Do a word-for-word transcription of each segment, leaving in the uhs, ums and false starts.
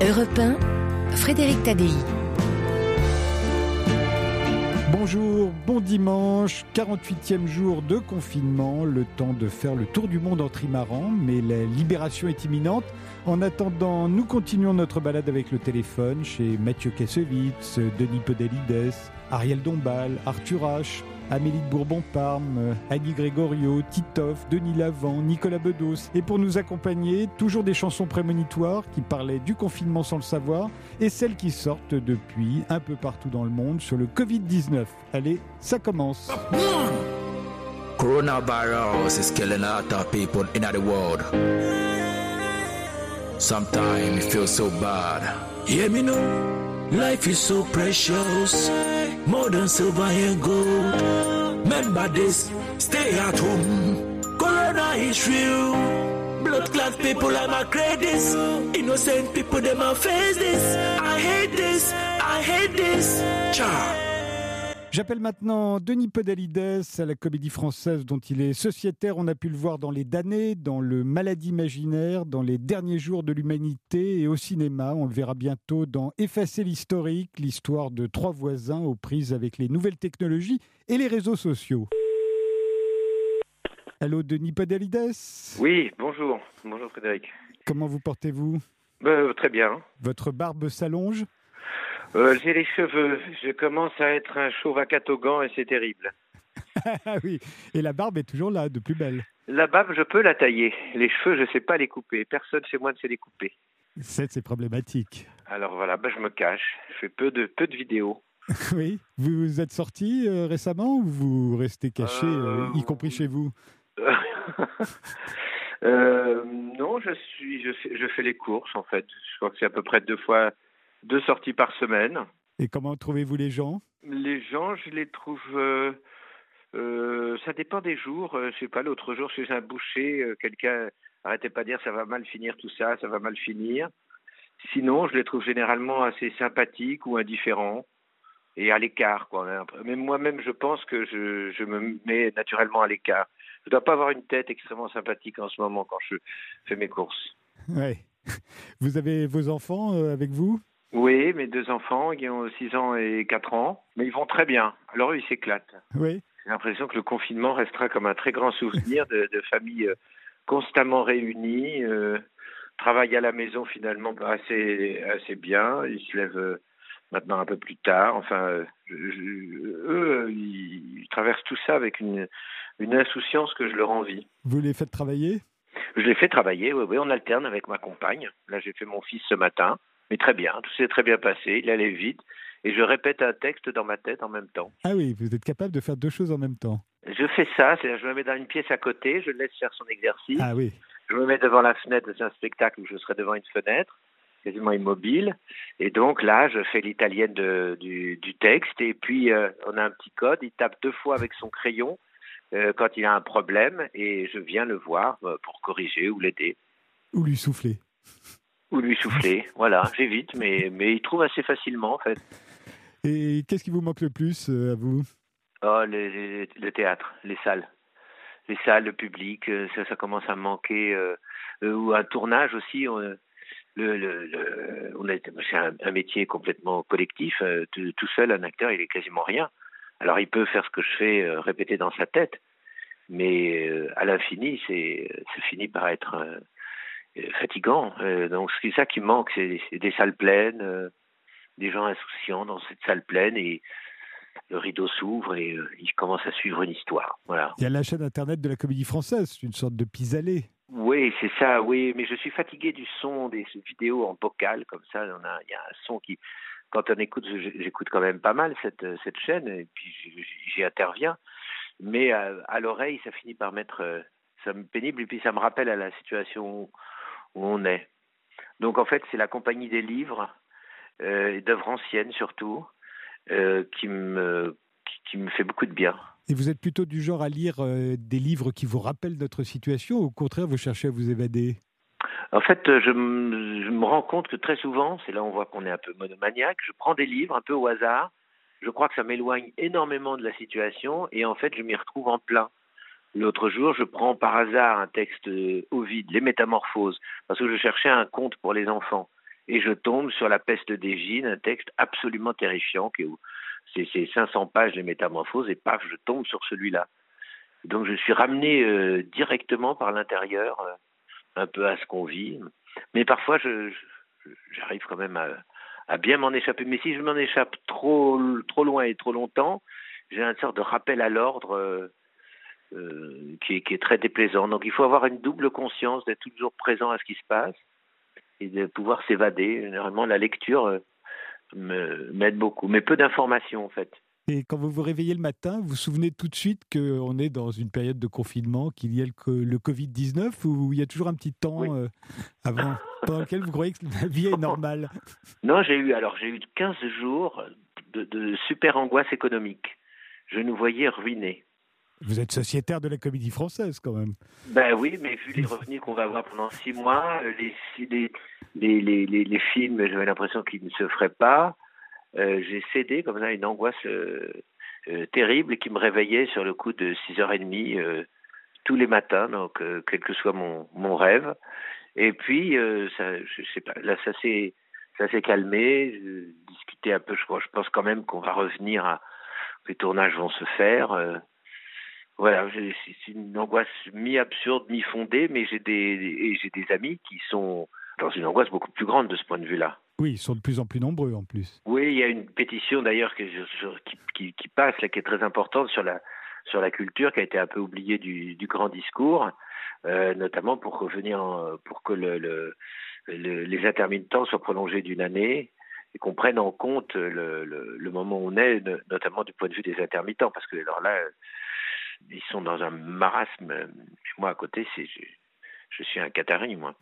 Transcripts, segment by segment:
Europe un, Frédéric Tadei. Bonjour, bon dimanche, quarante-huitième jour de confinement, le temps de faire le tour du monde en trimaran, mais la libération est imminente. En attendant, nous continuons notre balade avec le téléphone chez Mathieu Kassovitz, Denis Podalides, Ariel Dombal, Arthur H, Amélie de Bourbon-Parme, Annie Grégorio, Titoff, Denis Lavant, Nicolas Bedos. Et pour nous accompagner, toujours des chansons prémonitoires qui parlaient du confinement sans le savoir et celles qui sortent depuis un peu partout dans le monde sur le covid dix-neuf. Allez, ça commence. Coronavirus is killing a lot of people in the world. Sometimes it feels so bad. Hear me now. Life is so precious, more than silver and gold. Remember this, stay at home. Corona is real. Blood clot people, I'm a this. Innocent people, them a face this. I hate this, I hate this. Ciao. J'appelle maintenant Denis Podalides à la Comédie Française dont il est sociétaire. On a pu le voir dans Les Damnés, dans Le Malade Imaginaire, dans Les Derniers Jours de l'Humanité et au cinéma. On le verra bientôt dans Effacer l'historique, l'histoire de trois voisins aux prises avec les nouvelles technologies et les réseaux sociaux. Allô Denis Podalides ? Oui, bonjour. Bonjour Frédéric. Comment vous portez-vous ? Ben, très bien. Votre barbe s'allonge ? Euh, j'ai les cheveux. Je commence à être un chauve à catogan et c'est terrible. Ah oui, et la barbe est toujours là, de plus belle. La barbe, je peux la tailler. Les cheveux, je ne sais pas les couper. Personne chez moi ne sait les couper. C'est, c'est problématique. Alors voilà, ben, je me cache. Je fais peu de, peu de vidéos. Oui, vous vous êtes sorti euh, récemment ou vous restez caché, euh, euh, y compris chez vous ? euh, Non, je, suis, je, fais, je fais les courses en fait. Je crois que c'est à peu près deux fois... Deux sorties par semaine. Et comment trouvez-vous les gens ? Les gens, je les trouve... Euh, euh, ça dépend des jours. Euh, je sais pas, l'autre jour, chez un boucher, euh, quelqu'un arrêtait pas de dire « ça va mal finir tout ça, ça va mal finir ». Sinon, je les trouve généralement assez sympathiques ou indifférents et à l'écart, quoi. Même moi-même, je pense que je, je me mets naturellement à l'écart. Je dois pas avoir une tête extrêmement sympathique en ce moment quand je fais mes courses. Ouais. Vous avez vos enfants euh, avec vous ? Oui, mes deux enfants, qui ont six ans et quatre ans, mais ils vont très bien. Alors eux, ils s'éclatent. Oui. J'ai l'impression que le confinement restera comme un très grand souvenir de, de familles constamment réunies, euh, travaillent à la maison finalement assez, assez bien, ils se lèvent maintenant un peu plus tard. Enfin, je, je, eux, ils traversent tout ça avec une, une insouciance que je leur envie. Vous les faites travailler ? Je les fais travailler, oui, oui, on alterne avec ma compagne. Là, j'ai fait mon fils ce matin. Mais très bien, tout s'est très bien passé, il allait vite, et je répète un texte dans ma tête en même temps. Ah oui, vous êtes capable de faire deux choses en même temps. Je fais ça, c'est-à-dire je me mets dans une pièce à côté, je le laisse faire son exercice. Ah oui. Je me mets devant la fenêtre, c'est un spectacle où je serai devant une fenêtre, quasiment immobile, et donc là, je fais l'italienne de, du, du texte, et puis euh, on a un petit code, il tape deux fois avec son crayon euh, quand il a un problème, et je viens le voir euh, pour corriger ou l'aider. Ou lui souffler. Ou lui souffler, voilà, j'évite, mais, mais il trouve assez facilement en fait. Et qu'est-ce qui vous manque le plus euh, à vous ? Oh, les, les, le théâtre, les salles. Les salles, le public, ça, ça commence à me manquer. Euh, euh, ou un tournage aussi. On, le, le, le, on est, c'est un, un métier complètement collectif. Euh, tout, tout seul, un acteur, il est quasiment rien. Alors il peut faire ce que je fais, euh, répéter dans sa tête, mais euh, à l'infini, c'est, ça finit par être... Euh, fatigant. Euh, donc c'est ça qui manque, c'est, c'est des salles pleines, euh, des gens insouciants dans cette salle pleine et le rideau s'ouvre et euh, il commence à suivre une histoire. Voilà. Il y a la chaîne internet de la Comédie Française, c'est une sorte de pis-aller. Oui, c'est ça, oui, mais je suis fatigué du son des vidéos en bocal comme ça. On a, il y a un son qui, quand on écoute, j'écoute quand même pas mal cette, cette chaîne et puis j'y, j'y interviens, mais à, à l'oreille, ça finit par mettre, euh, ça me pénible et puis ça me rappelle à la situation où on est. Donc en fait, c'est la compagnie des livres, euh, d'œuvres anciennes surtout, euh, qui me qui, qui me fait beaucoup de bien. Et vous êtes plutôt du genre à lire euh, des livres qui vous rappellent notre situation ou au contraire vous cherchez à vous évader ? En fait, je, m- je me rends compte que très souvent, c'est là où on voit qu'on est un peu monomaniaque, je prends des livres un peu au hasard, je crois que ça m'éloigne énormément de la situation et en fait, je m'y retrouve en plein. L'autre jour, je prends par hasard un texte Ovide, Les Métamorphoses, parce que je cherchais un conte pour les enfants. et je tombe sur La peste d'Égine, un texte absolument terrifiant, qui est, c'est, c'est cinq cents pages de métamorphoses, et paf, je tombe sur celui-là. Donc je suis ramené euh, directement par l'intérieur, euh, un peu à ce qu'on vit, mais parfois je, je, j'arrive quand même à, à bien m'en échapper. Mais si je m'en échappe trop, trop loin et trop longtemps, j'ai une sorte de rappel à l'ordre euh, euh, qui, est, qui est très déplaisant. Donc il faut avoir une double conscience, d'être toujours présent à ce qui se passe et de pouvoir s'évader. Généralement, la lecture euh, me, m'aide beaucoup, mais peu d'informations en fait. Et quand vous vous réveillez le matin, vous vous souvenez tout de suite qu'on est dans une période de confinement, qu'il y a le, le covid dix-neuf, ou il y a toujours un petit temps oui. euh, avant, pendant lequel vous croyez que la vie est normale? Non, j'ai eu, alors, j'ai eu quinze jours de, de super angoisse économique. Je nous voyais ruinés. Vous êtes sociétaire de la Comédie Française, quand même. Ben oui, mais vu les revenus qu'on va avoir pendant six mois, les, les, les, les, les, les films, j'avais l'impression qu'ils ne se feraient pas. Euh, j'ai cédé comme ça à une angoisse euh, euh, terrible qui me réveillait sur le coup de six heures trente euh, tous les matins, donc euh, quel que soit mon, mon rêve. Et puis, euh, ça, je sais pas, là ça s'est, ça s'est calmé, je discutais un peu, je, crois, je pense quand même qu'on va revenir à, les tournages vont se faire. Euh, voilà, j'ai, c'est une angoisse mi-absurde, mi-fondée, mais j'ai des, et j'ai des amis qui sont dans une angoisse beaucoup plus grande de ce point de vue-là. Oui, ils sont de plus en plus nombreux en plus. Oui, il y a une pétition d'ailleurs que je, sur, qui, qui, qui passe, là, qui est très importante sur la, sur la culture, qui a été un peu oubliée du, du grand discours, euh, notamment pour revenir en, pour que le, le, le, les intermittents soient prolongés d'une année et qu'on prenne en compte le, le, le moment où on est, notamment du point de vue des intermittents, parce que alors là, ils sont dans un marasme. Moi, à côté, c'est... Je, Je suis un Qatari, moi.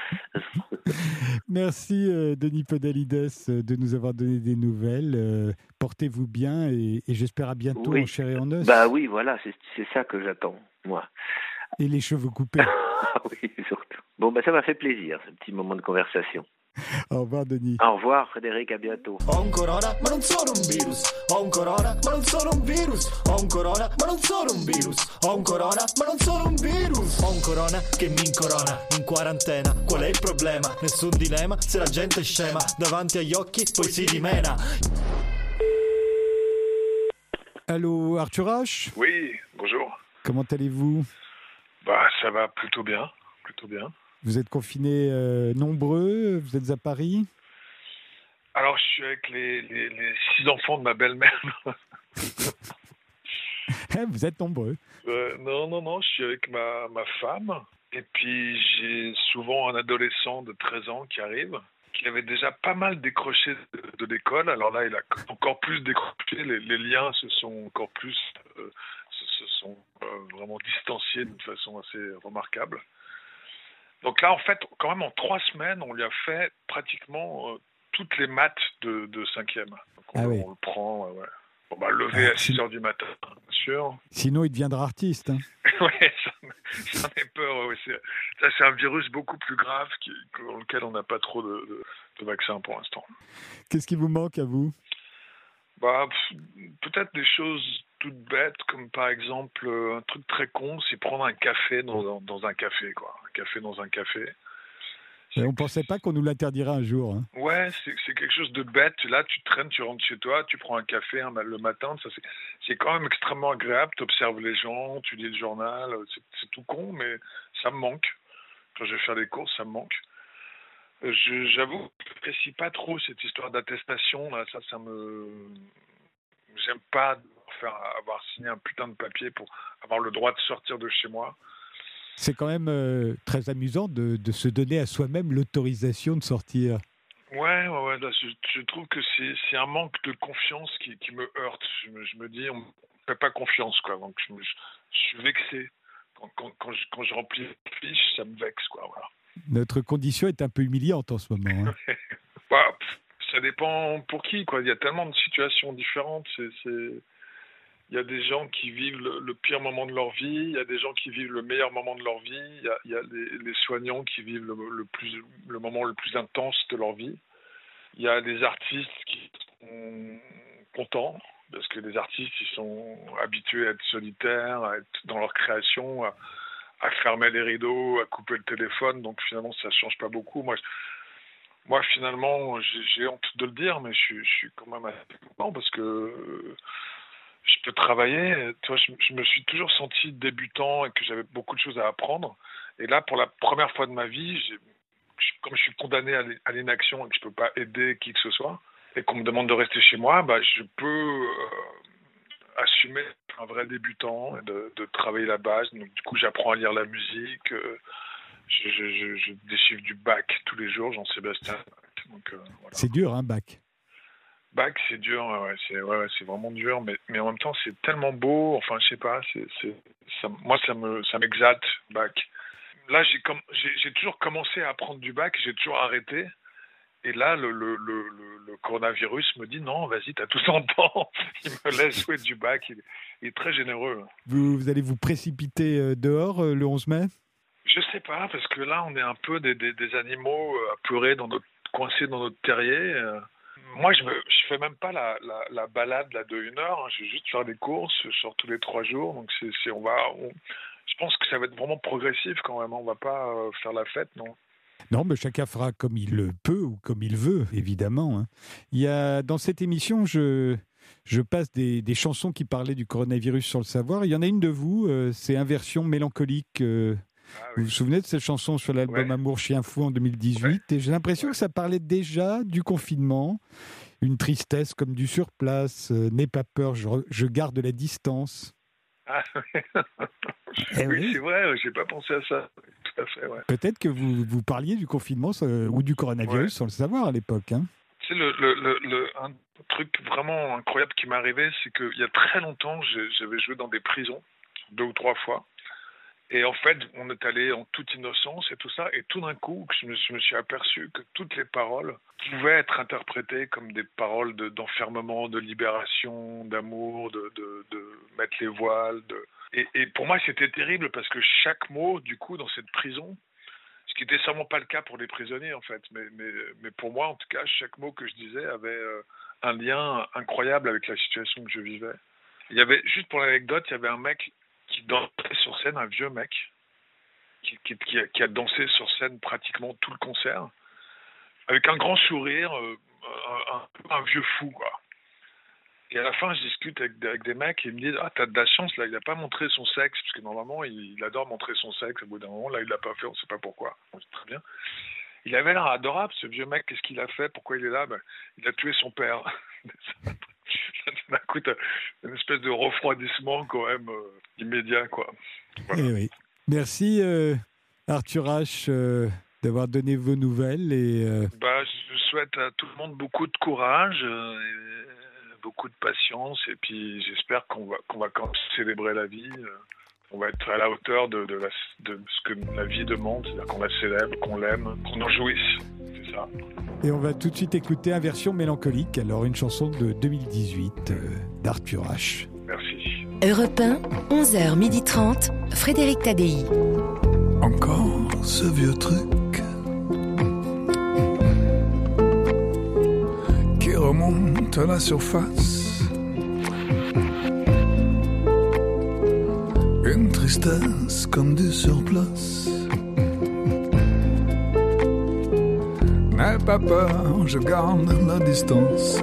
Merci, euh, Denis Podalides, de nous avoir donné des nouvelles. Euh, portez-vous bien et, et j'espère à bientôt oui. en chair et en os. Bah oui, voilà, c'est, c'est ça que j'attends, moi. Et les cheveux coupés. Oui, surtout. Bon, bah ça m'a fait plaisir, ce petit moment de conversation. Au revoir, Denis. Au revoir, Frédéric, à bientôt. Ho un corona, ma non sono un virus. Ho un corona, ma non sono un virus. Ho un corona, ma non sono un virus. Ho un corona, ma non sono un virus. Ho un corona che mi incorona in quarantena. Qual è il problema? Nessun dilemma, se la gente è scema davanti agli occhi poi si dimena. Allô, Arthur H? Oui, bonjour. Comment allez-vous? Bah, ça va plutôt bien, plutôt bien. Vous êtes confinés euh, nombreux? Vous êtes à Paris? Alors, je suis avec les, les, les six enfants de ma belle-mère. Vous êtes nombreux. Euh, non, non, non, je suis avec ma, ma femme. Et puis, j'ai souvent un adolescent de treize ans qui arrive, qui avait déjà pas mal décroché de, de l'école. Alors là, il a encore plus décroché. Les, les liens se sont encore plus... Euh, se, se sont euh, vraiment distanciés d'une façon assez remarquable. Donc là, en fait, quand même, en trois semaines, on lui a fait pratiquement euh, toutes les maths de, de cinquième. Donc on, ah oui. on le prend, euh, ouais. On va le lever ah, à six heures du matin, bien sûr. Sinon, il deviendra artiste. Hein. Oui, j'en ai peur. Ouais. C'est, ça, c'est un virus beaucoup plus grave qui, dans lequel on n'a pas trop de, de, de vaccins pour l'instant. Qu'est-ce qui vous manque à vous? Bah, peut-être des choses toutes bêtes, comme par exemple, un truc très con, c'est prendre un café dans, dans, dans un café, quoi. Un café dans un café. Et on ne pensait pas qu'on nous l'interdirait un jour. Hein. Ouais, c'est, c'est quelque chose de bête. Là, tu traînes, tu rentres chez toi, tu prends un café hein, le matin. Ça, c'est, c'est quand même extrêmement agréable. Tu observes les gens, tu lis le journal. C'est, c'est tout con, mais ça me manque. Quand je vais faire les courses, ça me manque. Je, j'avoue, je n'apprécie pas trop cette histoire d'attestation. Là, ça, ça me... J'aime pas faire, avoir signé un putain de papier pour avoir le droit de sortir de chez moi. C'est quand même euh, très amusant de, de se donner à soi-même l'autorisation de sortir. Ouais, ouais, ouais. Là, je, je trouve que c'est, c'est un manque de confiance qui, qui me heurte. Je me, je me dis, on ne fait pas confiance, quoi. Donc, je, me, je, je suis vexé. Quand, quand, quand, je, quand je remplis les fiches, ça me vexe, quoi. Voilà. Notre condition est un peu humiliante en ce moment. Hein. Bah, ça dépend pour qui, quoi. Il y a tellement de situations différentes. C'est, c'est... Il y a des gens qui vivent le, le pire moment de leur vie, il y a des gens qui vivent le meilleur moment de leur vie, il y a, il y a les, les soignants qui vivent le, le, plus, le moment le plus intense de leur vie. Il y a des artistes qui sont contents, parce que les artistes ils sont habitués à être solitaires, à être dans leur création, à, à fermer les rideaux, à couper le téléphone, donc finalement ça ne change pas beaucoup. Moi, moi, finalement, j'ai, j'ai honte de le dire, mais je, suis- je suis quand même assez content parce que euh, je peux travailler. Tu vois, je, je me suis toujours senti débutant et que j'avais beaucoup de choses à apprendre. Et là, pour la première fois de ma vie, j'ai, je- comme je suis condamné à l'in- à l'inaction et que je peux pas aider qui que ce soit, et qu'on me demande de rester chez moi, bah, je peux euh, assumer d'être un vrai débutant et de, de travailler la base. Donc, du coup, j'apprends à lire la musique. euh, je, je, je, je déchiffre du Bach tous les jours, Jean-Sébastien Bach. Donc, euh, voilà. C'est dur, hein, Bach. Bach, c'est dur, ouais, ouais, c'est, ouais, ouais, c'est vraiment dur, mais, mais en même temps, c'est tellement beau. Enfin, je sais pas, c'est, c'est, ça, moi, ça me, ça m'exalte, Bach. Là, j'ai, com- j'ai, j'ai toujours commencé à apprendre du Bach, j'ai toujours arrêté. Et là, le, le, le, le, le coronavirus me dit non, vas-y, t'as tout ton temps. Il me laisse jouer du Bach. Il, il est très généreux. Vous, vous allez vous précipiter euh, dehors euh, le onze mai? Je sais pas, parce que là, on est un peu des, des, des animaux euh, apeurés, dans notre, coincés dans notre terrier. euh. Moi, je me, je fais même pas la, la, la balade là, de une heure. hein. Je vais juste faire des courses. Je sors tous les trois jours. Donc, c'est, c'est, on va, on- je pense que ça va être vraiment progressif quand même. On va pas euh, faire la fête, non. Non, mais chacun fera comme il le peut ou comme il veut, évidemment. hein. Il y a, dans cette émission, je, je passe des, des chansons qui parlaient du coronavirus sans le savoir. Il y en a une de vous, euh, c'est Inversion mélancolique. euh, Ah, Vous oui. vous souvenez de cette chanson sur l'album Ouais. Amour Chien Fou en deux mille dix-huit? Et j'ai l'impression que ça parlait déjà du confinement, une tristesse comme du surplace, euh, n'aie pas peur, je, re- je garde la distance. Ah, Eh oui, oui. c'est vrai. J'ai pas pensé à ça. Tout à fait, ouais. Peut-être que vous, vous parliez du confinement euh, ou du coronavirus Ouais. sans le savoir à l'époque. hein. Tu sais, le, le, le, le- un truc vraiment incroyable qui m'est arrivé, c'est qu'il y a très longtemps, j'ai- j'avais joué dans des prisons, deux ou trois fois. Et en fait, on est allé en toute innocence et tout ça. Et tout d'un coup, je me, je me suis aperçu que toutes les paroles pouvaient être interprétées comme des paroles de, d'enfermement, de libération, d'amour, de, de, de mettre les voiles. De... Et, et pour moi, c'était terrible parce que chaque mot, du coup, dans cette prison, ce qui n'était sûrement pas le cas pour les prisonniers, en fait. Mais, mais, mais pour moi, en tout cas, chaque mot que je disais avait euh, un lien incroyable avec la situation que je vivais. Il y avait, juste pour l'anecdote, il y avait un mec qui dansait sur scène, un vieux mec, qui, qui, qui, a, qui a dansé sur scène pratiquement tout le concert, avec un grand sourire, euh, un, un, un vieux fou, quoi. Et à la fin, je discute avec, avec des mecs et ils me disent « Ah, t'as de la chance, là, il n'a pas montré son sexe, parce que normalement, il, il adore montrer son sexe, au bout d'un moment, là, il l'a pas fait, on ne sait pas pourquoi. » Bon, c'est très bien. Il avait l'air adorable, ce vieux mec, qu'est-ce qu'il a fait, pourquoi il est là? Ben, il a tué son père. D'un coup, t'as une espèce de refroidissement quand même euh, immédiat, quoi. Voilà. Eh oui. Merci euh, Arthur H euh, d'avoir donné vos nouvelles et euh, Bah, je souhaite à tout le monde beaucoup de courage, euh, et beaucoup de patience, et puis j'espère qu'on va, qu'on va quand même célébrer la vie. euh, on va être à la hauteur de, de, la, de ce que la vie demande, c'est-à-dire qu'on la célèbre, qu'on l'aime, qu'on en jouisse. C'est ça. et on va tout de suite écouter Inversion mélancolique, alors une chanson de deux mille dix-huit euh, d'Arthur H. Merci. Europe un, onze heures trente, Frédéric Tadei. Encore ce vieux truc qui remonte à la surface. Une tristesse comme du surplace. N'aie pas peur, je garde la distance.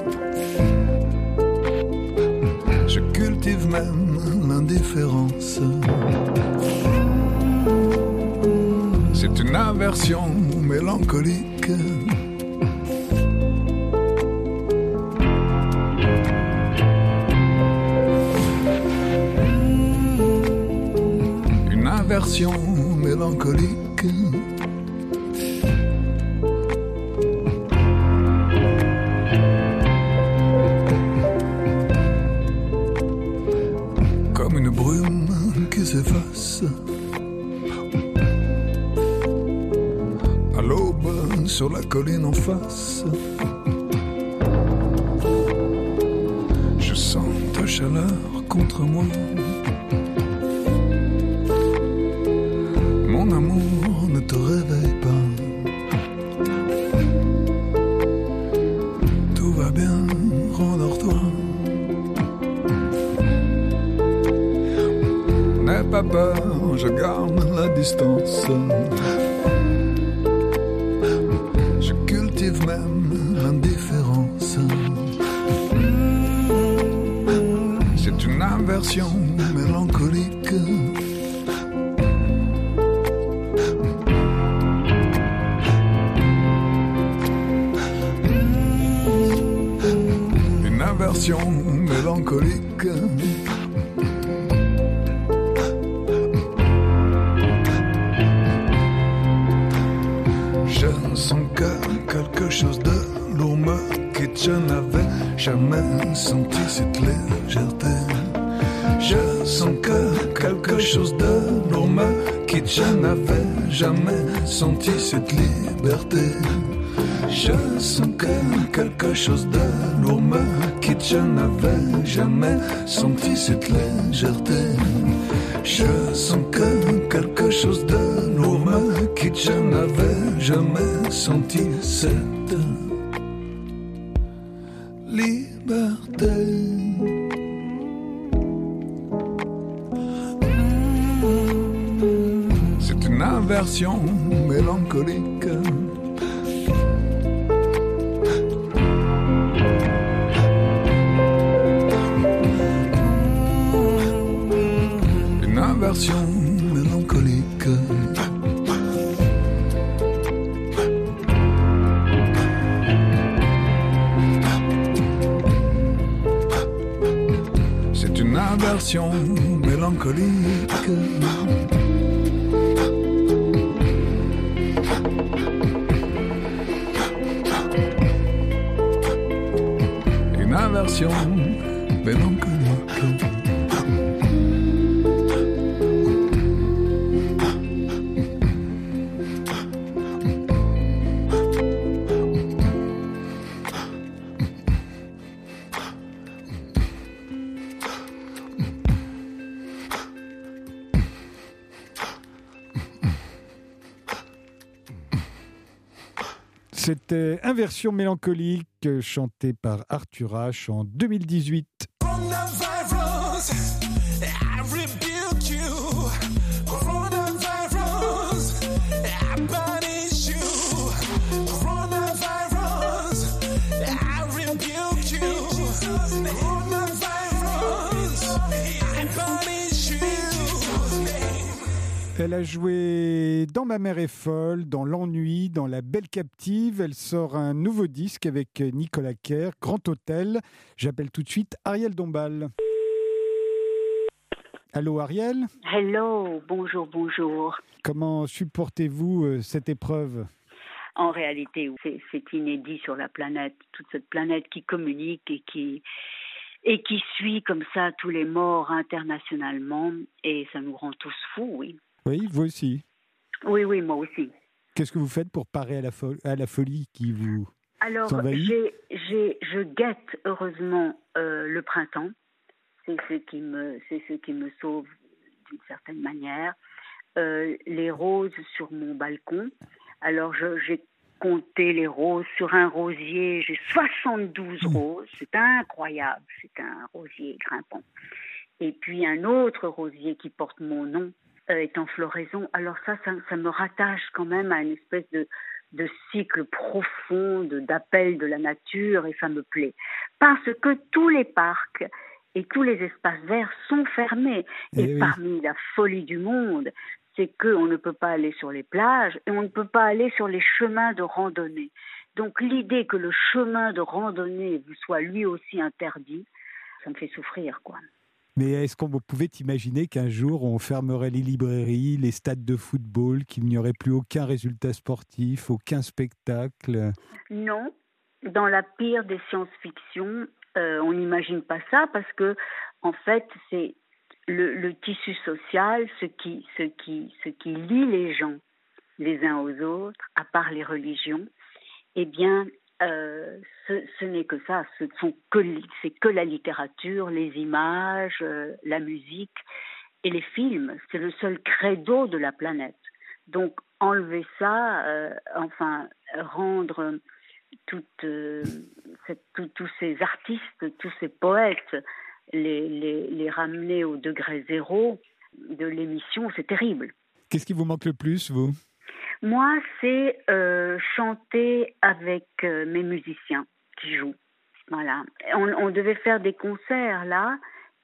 Je cultive même l'indifférence. C'est une aversion mélancolique. Une aversion mélancolique. Comme une brume qui s'efface. À l'aube, sur la colline en face, je sens ta chaleur contre moi. Mon amour, ne te réveille pas. Tout va bien, rendors-toi. N'aie pas peur, je garde la distance. Je version mélancolique. Une inversion mélancolique. Je sens que quelque chose de lourd me quitte. Je n'avais jamais senti cette légèreté. Je sens que quelque chose de lourd me quitte. Je n'avais jamais senti cette liberté. Je sens que quelque chose de lourd me quitte. Je n'avais jamais senti cette légèreté. Je sens que quelque chose de lourd me quitte. Je n'avais jamais senti cette liberté. C'est une inversion mélancolique. Une inversion mélancolique. C'est une inversion mélancolique. Une inversion mélancolique. C'était Inversion mélancolique, chantée par Arthur H en deux mille dix-huit. Coronavirus, I rebuke you. Coronavirus, I banish you. Coronavirus, I rebuke you. Coronavirus, I banish you. Elle a joué dans Ma mère est folle, dans L'ennui, dans La belle captive. Elle sort un nouveau disque avec Nicolas Kerr, Grand Hôtel. J'appelle tout de suite Ariel Dombal. Allô Ariel ? Hello, bonjour, bonjour. Comment supportez-vous euh, cette épreuve ? En réalité, c'est, c'est inédit sur la planète, toute cette planète qui communique et qui, et qui suit comme ça tous les morts internationalement, et ça nous rend tous fous, oui. Oui, vous aussi. Oui, oui, moi aussi. Qu'est-ce que vous faites pour parer à la, fo- à la folie qui vous Alors, s'envahit ? j'ai, j'ai, je guette heureusement euh, le printemps. C'est ce qui me, c'est ce qui me sauve d'une certaine manière. Euh, les roses sur mon balcon. Alors, je, j'ai compté les roses sur un rosier. J'ai soixante-douze mmh. roses. C'est incroyable. C'est un rosier grimpant. Et puis, un autre rosier qui porte mon nom euh, est en floraison. Alors ça, ça, ça me rattache quand même à une espèce de, de cycle profond, de, d'appel de la nature, et ça me plaît. Parce que tous les parcs et tous les espaces verts sont fermés. Et, et oui. Parmi la folie du monde, c'est qu'on ne peut pas aller sur les plages et on ne peut pas aller sur les chemins de randonnée. Donc l'idée que le chemin de randonnée vous soit lui aussi interdit, ça me fait souffrir, quoi. Mais est-ce qu'on pouvait imaginer qu'un jour on fermerait les librairies, les stades de football, qu'il n'y aurait plus aucun résultat sportif, aucun spectacle ? Non, dans la pire des science-fiction, euh, on n'imagine pas ça parce que, en fait, c'est le, le tissu social, ce qui, ce qui, ce qui lie les gens les uns aux autres, à part les religions. Eh bien, Euh, ce, ce n'est que ça, ce sont que, c'est que la littérature, les images, euh, la musique et les films. C'est le seul credo de la planète. Donc enlever ça, euh, enfin rendre toute, euh, cette, tout, tous ces artistes, tous ces poètes, les, les, les ramener au degré zéro de l'émission, c'est terrible. Qu'est-ce qui vous manque le plus, vous ? Moi, c'est euh, chanter avec euh, mes musiciens qui jouent. Voilà. On, on devait faire des concerts là,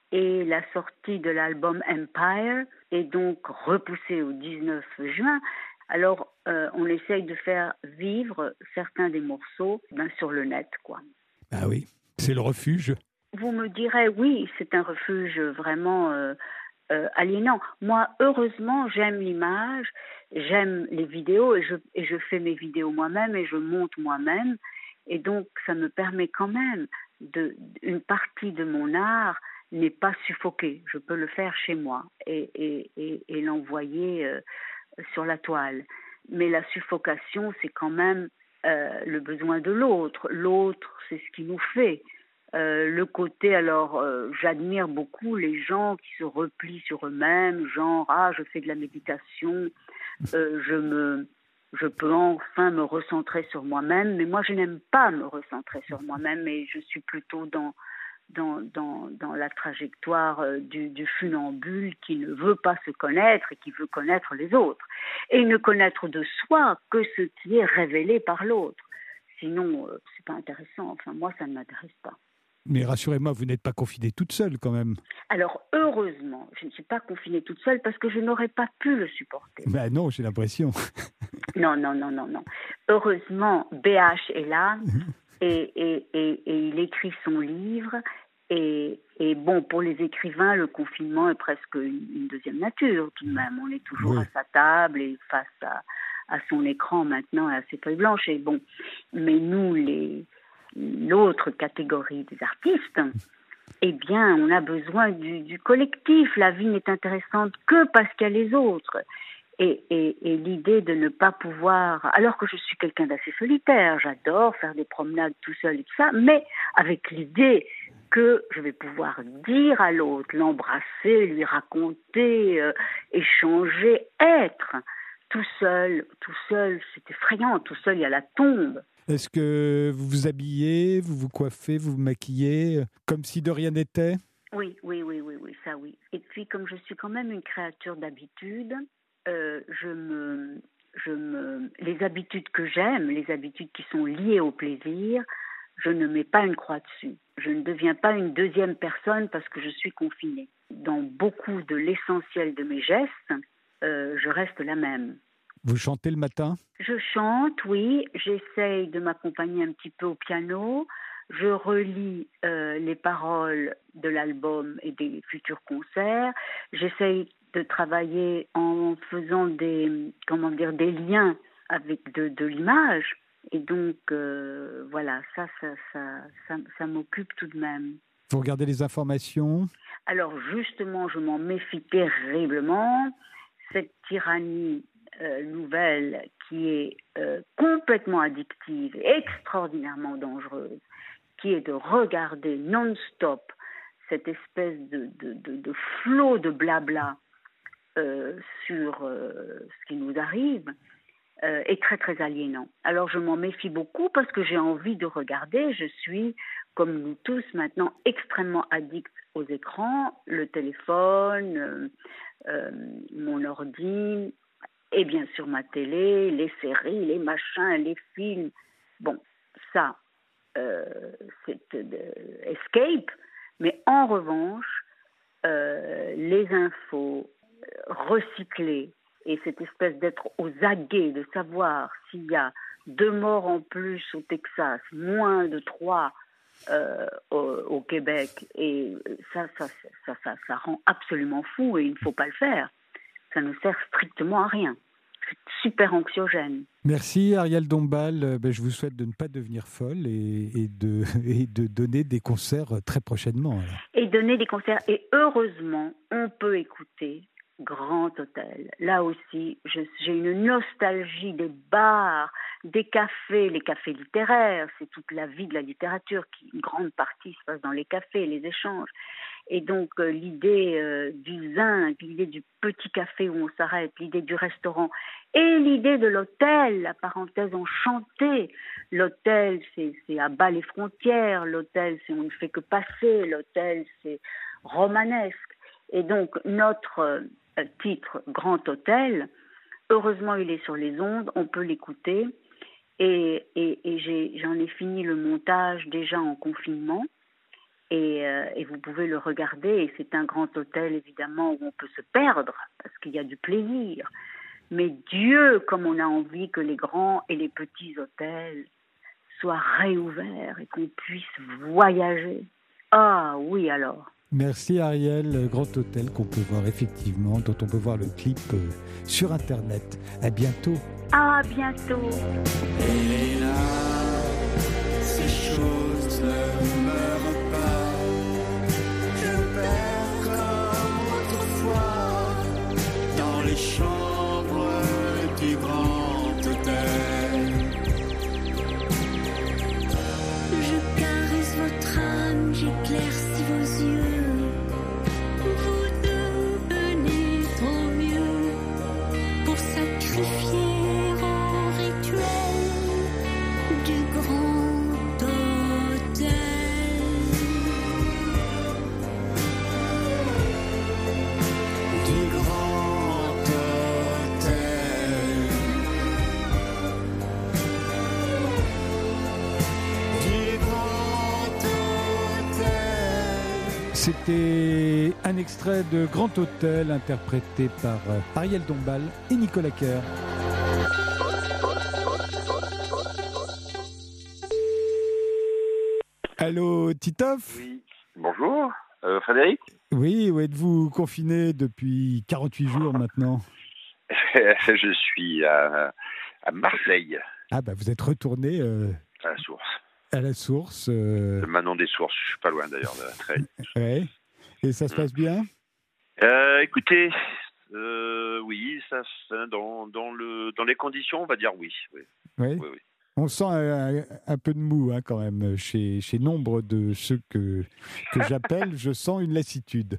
et la sortie de l'album Empire est donc repoussée au dix-neuf juin. Alors, euh, on essaye de faire vivre certains des morceaux ben, sur le net, quoi. Ah oui, c'est le refuge. Vous me direz, oui, c'est un refuge vraiment euh, euh, aliénant. Moi, heureusement, j'aime l'image, j'aime les vidéos et je, et je fais mes vidéos moi-même et je monte moi-même. Et donc, ça me permet quand même, de, une partie de mon art n'est pas suffoquée. Je peux le faire chez moi et, et, et, et l'envoyer euh, sur la toile. Mais la suffocation, c'est quand même euh, le besoin de l'autre. L'autre, c'est ce qui nous fait. Euh, le côté, alors, euh, j'admire beaucoup les gens qui se replient sur eux-mêmes, genre, ah, je fais de la méditation, euh, je me... je peux enfin me recentrer sur moi-même, mais moi je n'aime pas me recentrer sur moi-même et je suis plutôt dans, dans, dans, dans la trajectoire du, du funambule qui ne veut pas se connaître et qui veut connaître les autres. Et ne connaître de soi que ce qui est révélé par l'autre. Sinon, euh, c'est pas intéressant. Enfin, moi, ça ne m'intéresse pas. Mais rassurez-moi, vous n'êtes pas confinée toute seule quand même. Alors, heureusement, je ne suis pas confinée toute seule parce que je n'aurais pas pu le supporter. Ben non, j'ai l'impression. Non, non, non, non, non. Heureusement, B H est là et, et, et, et il écrit son livre. Et, et bon, pour les écrivains, le confinement est presque une, une deuxième nature tout de même. On est toujours oui. à sa table et face à, à son écran maintenant et à ses feuilles blanches. Et bon, mais nous, les... l'autre catégorie des artistes, eh bien, on a besoin du, du collectif. La vie n'est intéressante que parce qu'il y a les autres. Et, et, et l'idée de ne pas pouvoir... Alors que je suis quelqu'un d'assez solitaire, j'adore faire des promenades tout seul et tout ça, mais avec l'idée que je vais pouvoir dire à l'autre, l'embrasser, lui raconter, euh, échanger, être. Tout seul, tout seul, c'est effrayant. Tout seul, il y a la tombe. Est-ce que vous vous habillez, vous vous coiffez, vous vous maquillez, comme si de rien n'était ? Oui, oui, oui, oui, oui, ça oui. Et puis, comme je suis quand même une créature d'habitude, euh, je me, je me, les habitudes que j'aime, les habitudes qui sont liées au plaisir, je ne mets pas une croix dessus. Je ne deviens pas une deuxième personne parce que je suis confinée. Dans beaucoup de l'essentiel de mes gestes, euh, je reste la même. Vous chantez le matin ? Je chante, oui. J'essaye de m'accompagner un petit peu au piano. Je relis euh, les paroles de l'album et des futurs concerts. J'essaye de travailler en faisant des, comment dire, des liens avec de, de l'image. Et donc, euh, voilà, ça ça, ça, ça, ça m'occupe tout de même. Vous regardez les informations ? Alors, justement, je m'en méfie terriblement. Cette tyrannie Euh, nouvelle qui est euh, complètement addictive, extraordinairement dangereuse, qui est de regarder non-stop cette espèce de, de, de, de flot de blabla euh, sur euh, ce qui nous arrive, euh, est très très aliénant. Alors je m'en méfie beaucoup parce que j'ai envie de regarder. Je suis, comme nous tous maintenant, extrêmement addict aux écrans, le téléphone, euh, euh, mon ordi, et bien sûr ma télé, les séries, les machins, les films. Bon, ça, euh, c'est euh, escape. Mais en revanche, euh, les infos recyclées et cette espèce d'être aux aguets, de savoir s'il y a deux morts en plus au Texas, moins de trois euh, au, au Québec, et ça ça, ça, ça, ça rend absolument fou et il ne faut pas le faire. Ça ne sert strictement à rien. C'est super anxiogène. Merci Ariel Dombal. Ben, je vous souhaite de ne pas devenir folle et, et, de, et de donner des concerts très prochainement. Alors. Et donner des concerts. Et heureusement, on peut écouter Grand Hôtel. Là aussi, je, j'ai une nostalgie des bars, des cafés, les cafés littéraires. C'est toute la vie de la littérature qui, une grande partie se passe dans les cafés, les échanges. Et donc euh, l'idée euh, du zinc, l'idée du petit café où on s'arrête, l'idée du restaurant et l'idée de l'hôtel, la parenthèse enchantée. L'hôtel, c'est, c'est à bas les frontières, l'hôtel, c'est on ne fait que passer, l'hôtel, c'est romanesque. Et donc notre euh, titre Grand Hôtel, heureusement il est sur les ondes, on peut l'écouter. Et, et, et j'ai, j'en ai fini le montage déjà en confinement. Et, euh, et vous pouvez le regarder. Et c'est un grand hôtel, évidemment, où on peut se perdre, parce qu'il y a du plaisir. Mais Dieu, comme on a envie que les grands et les petits hôtels soient réouverts et qu'on puisse voyager. Ah oui, alors. Merci Ariel, Grand Hôtel qu'on peut voir effectivement, dont on peut voir le clip euh, sur Internet. À bientôt. À bientôt. Et là, ces choses ne meurent pas. Je perds comme autrefois dans les chambres du Grand Hôtel. Je caresse votre âme, j'éclaircis vos yeux. C'était un extrait de Grand Hôtel interprété par Ariel Dombal et Nicolas Kerr. Allô, Titoff ? Oui, bonjour, euh, Frédéric ? Oui, où êtes-vous confiné depuis quarante-huit jours maintenant ? Je suis à, à Marseille. Ah bah vous êtes retourné euh, à la source. À la source. Euh... Le Manon des Sources, je suis pas loin d'ailleurs de la Treille. Ouais. Et ça se passe bien ? euh, Écoutez, euh, oui, ça, dans, dans, le, dans les conditions, on va dire oui. Oui, oui. oui, oui. On sent un, un peu de mou hein, quand même chez, chez nombre de ceux que, que j'appelle. Je sens une lassitude.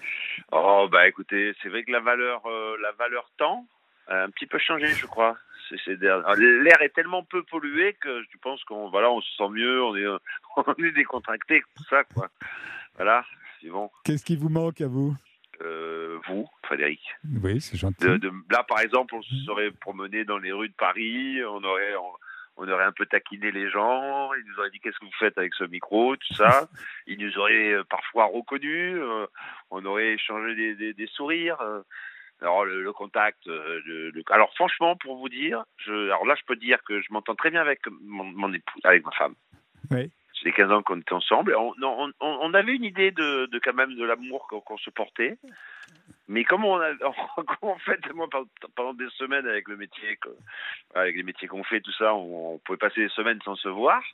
Oh bah écoutez, c'est vrai que la valeur, euh, la valeur temps a un petit peu changé, je crois. C'est, c'est l'air est tellement peu pollué que je pense qu'on voilà, on se sent mieux, on est, on est décontracté, tout ça quoi. Voilà, c'est bon. Qu'est-ce qui vous manque à vous ? euh, Vous, Frédéric. Oui, c'est gentil. De, de, là, par exemple, on se serait promené dans les rues de Paris, on aurait, on, on aurait un peu taquiné les gens, ils nous auraient dit qu'est-ce que vous faites avec ce micro, tout ça. Ils nous auraient euh, parfois reconnus, euh, on aurait échangé des, des, des sourires. Euh, Alors le, le contact, euh, le, le... alors franchement pour vous dire, je, alors là je peux dire que je m'entends très bien avec mon, mon épouse, avec ma femme. Oui. C'est les quinze ans qu'on était ensemble. On, on, on, on avait une idée de, de quand même de l'amour qu'on, qu'on se portait, mais comme on a, en fait moi pendant des semaines avec le métier, que, avec les métiers qu'on fait tout ça, on, on pouvait passer des semaines sans se voir.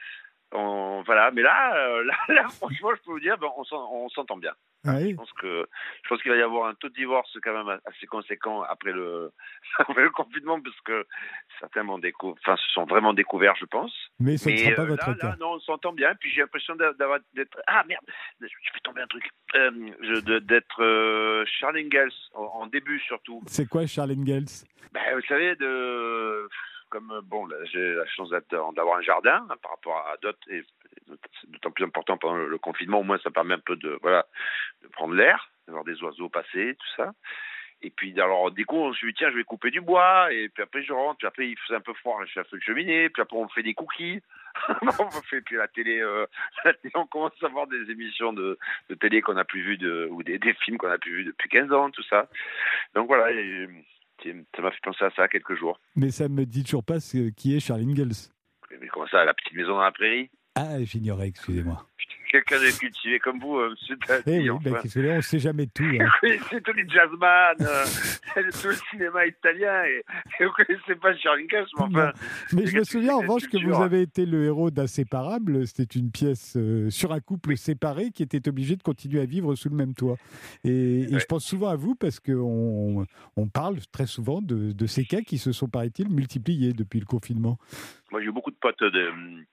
On, voilà, mais là, euh, là, là, franchement, je peux vous dire, ben, on, on s'entend bien. Oui. Je pense que je pense qu'il va y avoir un taux de divorce quand même assez conséquent après le après le confinement parce que certains m'ont décou... enfin se sont vraiment découverts, je pense. Mais ce ne sera pas euh, votre là, cas. Là, non, on s'entend bien. Puis j'ai l'impression d'avoir d'être ah merde, je fais tomber un truc. Euh, je, de, d'être euh, Charles Ingalls en, en début surtout. C'est quoi Charles Ingalls ? Ben, vous savez de comme bon, là, j'ai la chance d'avoir un jardin hein, par rapport à d'autres, et c'est d'autant plus important pendant le, le confinement. Au moins, ça permet un peu de voilà de prendre l'air, de voir des oiseaux passer, tout ça. Et puis, alors, du coup, on se dit tiens, je vais couper du bois. Et puis après, je rentre. Puis après, il faisait un peu froid, j'ai fait un feu de cheminée. Puis après, on fait des cookies. on fait puis la télé, euh, la télé, on commence à voir des émissions de, de télé qu'on n'a plus vues de, ou des, des films qu'on n'a plus vus depuis quinze ans, tout ça. Donc voilà. Et, ça m'a fait penser à ça quelques jours. Mais ça me dit toujours pas ce, qui est Charles Ingalls. Mais comment ça, la petite maison dans la prairie ? Ah, j'ignorais, excusez-moi. Quelqu'un de cultivé comme vous, euh, monsieur Tati. Eh oui, enfin. ben, on ne sait jamais tout. Hein. Oui, c'est tous les jazzman, euh, tout le cinéma italien, et, et vous ne connaissez pas Charles Ingalls, mais enfin... Mais je me souviens en revanche que vous hein. avez été le héros d'Inséparable. C'était une pièce euh, sur un couple séparé qui était obligé de continuer à vivre sous le même toit. Et, et ouais. je pense souvent à vous parce qu'on on parle très souvent de, de ces cas qui se sont, paraît-il, multipliés depuis le confinement. Moi, j'ai eu beaucoup de potes, de,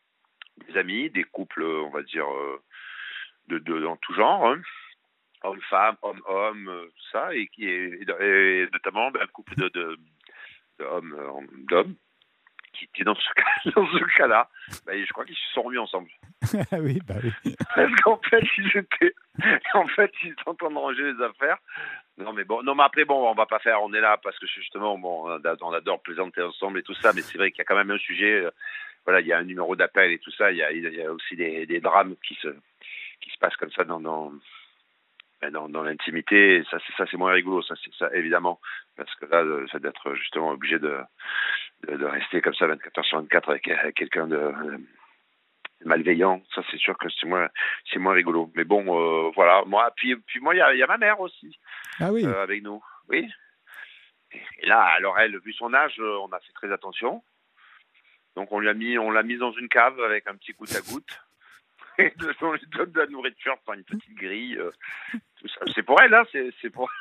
des amis, des couples, on va dire... Euh, De, de, dans tout genre, hein. Homme-femme, homme-homme, euh, tout ça, et, qui est, et, et notamment ben, un couple de, de, de hommes, euh, d'hommes qui étaient dans ce, cas, dans ce cas-là. Ben, je crois qu'ils se sont remis ensemble. Ah oui, bah oui. Parce qu'en fait, ils étaient, en fait, ils sont en train de ranger les affaires. Non, mais bon, non, mais après, bon, on va pas faire, on est là parce que justement, bon, on adore plaisanter ensemble et tout ça, mais c'est vrai qu'il y a quand même un sujet. Euh, voilà, il y a un numéro d'appel et tout ça. Il y a, il y a aussi des, des drames qui se qui se passe comme ça dans dans dans, dans l'intimité. Ça c'est ça c'est moins rigolo, ça c'est ça évidemment, parce que là ça d'être justement obligé de, de de rester comme ça vingt-quatre heures sur vingt-quatre avec, avec quelqu'un de, de malveillant, ça c'est sûr que c'est moins c'est moins rigolo. Mais bon, euh, voilà. Moi, puis puis moi il y a, y a ma mère aussi. Ah oui. Euh, avec nous. Oui. Et là, alors elle, vu son âge, on a fait très attention. Donc on lui a mis, on l'a mise dans une cave avec un petit goutte à goutte. Et on lui donne de la nourriture par une petite grille. Euh, tout ça. C'est pour elle, hein. C'est, c'est pour.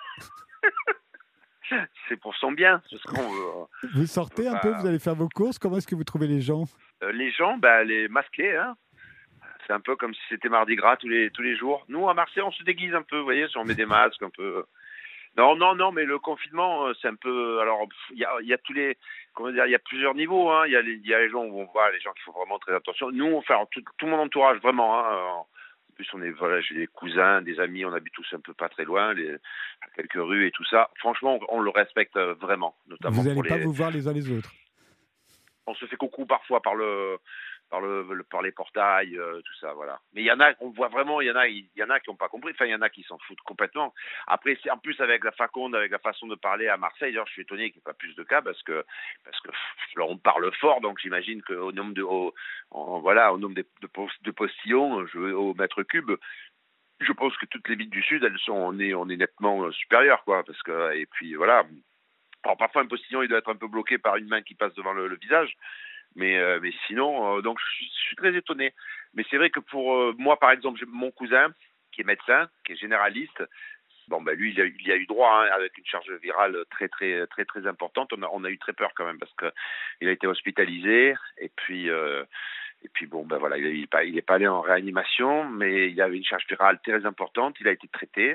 C'est pour son bien. C'est ce qu'on veut. Vous sortez un peu, vous allez faire vos courses. Comment est-ce que vous trouvez les gens? euh, Les gens, bah, les masqués, hein. C'est un peu comme si c'était Mardi Gras tous les tous les jours. Nous, à Marseille, on se déguise un peu, vous voyez, on met des masques un peu. Non, non, non, mais le confinement, c'est un peu. Alors, il y a, il y a tous les. Comment dire, il y a plusieurs niveaux. Hein. Il y a les, il y a les gens où on voit les gens qui font vraiment très attention. Nous, on fait alors, tout, tout mon entourage vraiment. Hein. En plus, on est voilà, j'ai des cousins, des amis, on habite tous un peu pas très loin, les, à quelques rues et tout ça. Franchement, on, on le respecte vraiment, notamment. Vous n'allez pour pas les... vous voir les uns les autres. On se fait coucou parfois par le. Par, le, le, par les portails, euh, tout ça, voilà. Mais il y en a, on voit vraiment, il y en a, il y en a qui n'ont pas compris. Enfin, il y en a qui s'en foutent complètement. Après, c'est en plus avec la faconde, avec la façon de parler à Marseille. D'ailleurs, je suis étonné qu'il n'y ait pas plus de cas parce que parce que là, on parle fort, donc j'imagine qu'au nombre de, au, en, voilà, au nombre de, de, de postillons, je, au mètre cube, je pense que toutes les villes du Sud, elles sont, on est, on est nettement euh, supérieures, quoi. Parce que et puis voilà. Alors parfois un postillon, il doit être un peu bloqué par une main qui passe devant le, le visage. Mais, euh, mais sinon, euh, donc je suis, je suis très étonné. Mais c'est vrai que pour euh, moi, par exemple, j'ai mon cousin qui est médecin, qui est généraliste. Bon, ben lui, il a, il a eu droit hein, avec une charge virale très, très, très, très importante. On a, on a eu très peur quand même parce que il a été hospitalisé. Et puis, euh, et puis bon, ben voilà, il n'est pas, il est pas allé en réanimation, mais il avait une charge virale très importante. Il a été traité.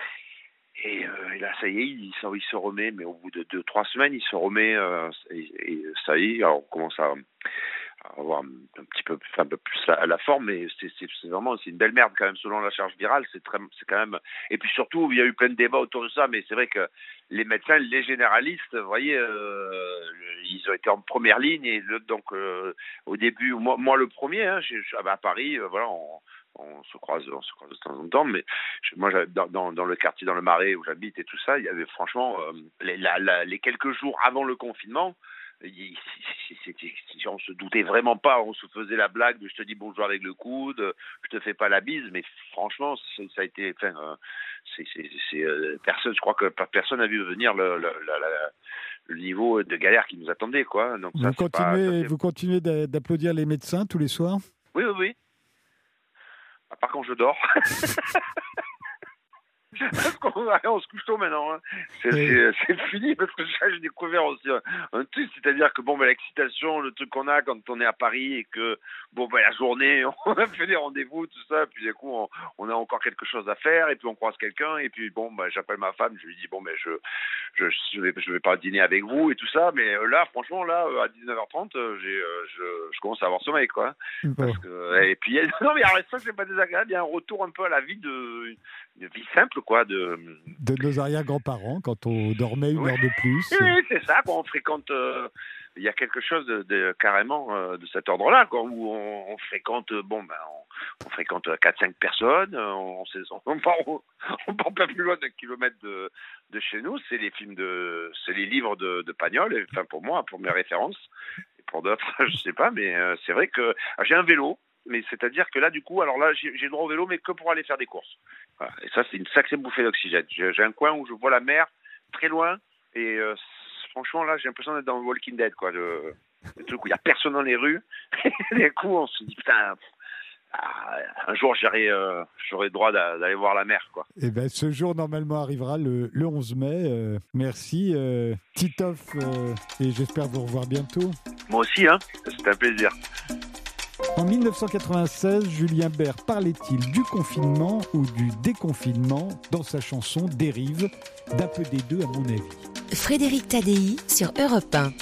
Et, euh, et là, ça y est, il, il se remet, mais au bout de deux, trois semaines, il se remet, euh, et, et ça y est, alors on commence à, à avoir un, un petit peu, enfin, un peu plus la, la forme, mais c'est, c'est, c'est vraiment, c'est une belle merde quand même, selon la charge virale, c'est très, c'est quand même, et puis surtout, il y a eu plein de débats autour de ça, mais c'est vrai que les médecins, les généralistes, vous voyez, euh, ils ont été en première ligne, et le, donc, euh, au début, moi, moi le premier, hein, je, je, à Paris, euh, voilà, on, on se croise, on se croise de temps en temps, mais je, moi, dans, dans, dans le quartier, dans le Marais où j'habite et tout ça, il y avait franchement euh, les, la, la, les quelques jours avant le confinement, il, c'était, on se doutait vraiment pas, on se faisait la blague de je te dis bonjour avec le coude, je te fais pas la bise, mais franchement, ça a été, enfin, euh, c'est, c'est, c'est euh, personne, je crois que personne n'a vu venir le, le, la, la, le niveau de galère qui nous attendait, quoi. Donc vous ça, continuez, pas, ça, vous continuez d'applaudir les médecins tous les soirs? Oui, oui, oui. À part quand je dors. Parce qu'on on se couche tôt maintenant. Hein. C'est, c'est, c'est fini parce que ça, j'ai découvert aussi un, un truc, c'est-à-dire que bon, ben, l'excitation, le truc qu'on a quand on est à Paris et que bon, ben, la journée, on a fait des rendez-vous, tout ça, puis du coup, on, on a encore quelque chose à faire et puis on croise quelqu'un et puis bon, ben, j'appelle ma femme, je lui dis bon, ben, je, je, je vais, je vais pas dîner avec vous et tout ça, mais là, franchement, là, à dix-neuf heures trente, j'ai, je, je commence à avoir sommeil, quoi. Bon. Parce que, et puis, non, mais alors, ça, c'est pas désagréable, il y a un retour un peu à la vie de, une vie simple, quoi, de de nos arrière-grands-parents quand on dormait une oui. heure de plus. Oui, c'est ça, quoi. On fréquente. Euh, il y a quelque chose de, de carrément euh, de cet ordre-là, quoi, où on, on fréquente. Bon, ben, on, on fréquente quatre cinq personnes. On, on, on part, on, on part pas plus loin d'un kilomètre de, de chez nous. C'est les films de, c'est les livres de, de Pagnol. Et, enfin, pour moi, pour mes références, et pour d'autres, je sais pas, mais euh, c'est vrai que ah, j'ai un vélo. Mais c'est-à-dire que là, du coup, alors là, j'ai, j'ai droit au vélo, mais que pour aller faire des courses. Voilà. Et ça, c'est une sacrée bouffée d'oxygène. J'ai, j'ai un coin où je vois la mer très loin, et euh, franchement, là, j'ai l'impression d'être dans Walking Dead, quoi. Le, le truc où il n'y a personne dans les rues. Et du coup, on se dit, putain, ah, un jour, j'aurai, euh, j'aurai le droit d'aller voir la mer, quoi. Eh ben, ce jour, normalement, arrivera le, le onze mai. Euh, merci, euh, Titoff, euh, et j'espère vous revoir bientôt. Moi aussi, hein. C'était un plaisir. En dix-neuf cent quatre-vingt-seize, Julien Bert parlait-il du confinement ou du déconfinement dans sa chanson Dérive, d'un peu des deux à mon avis. Frédéric Tadei sur Europe un.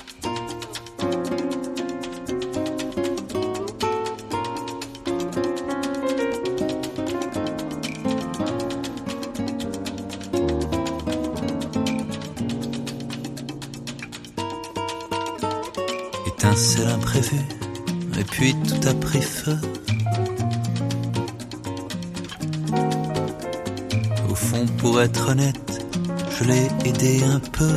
Étincelle imprévue, et puis tout a pris feu. fond, pour être honnête, je l'ai aidé un peu.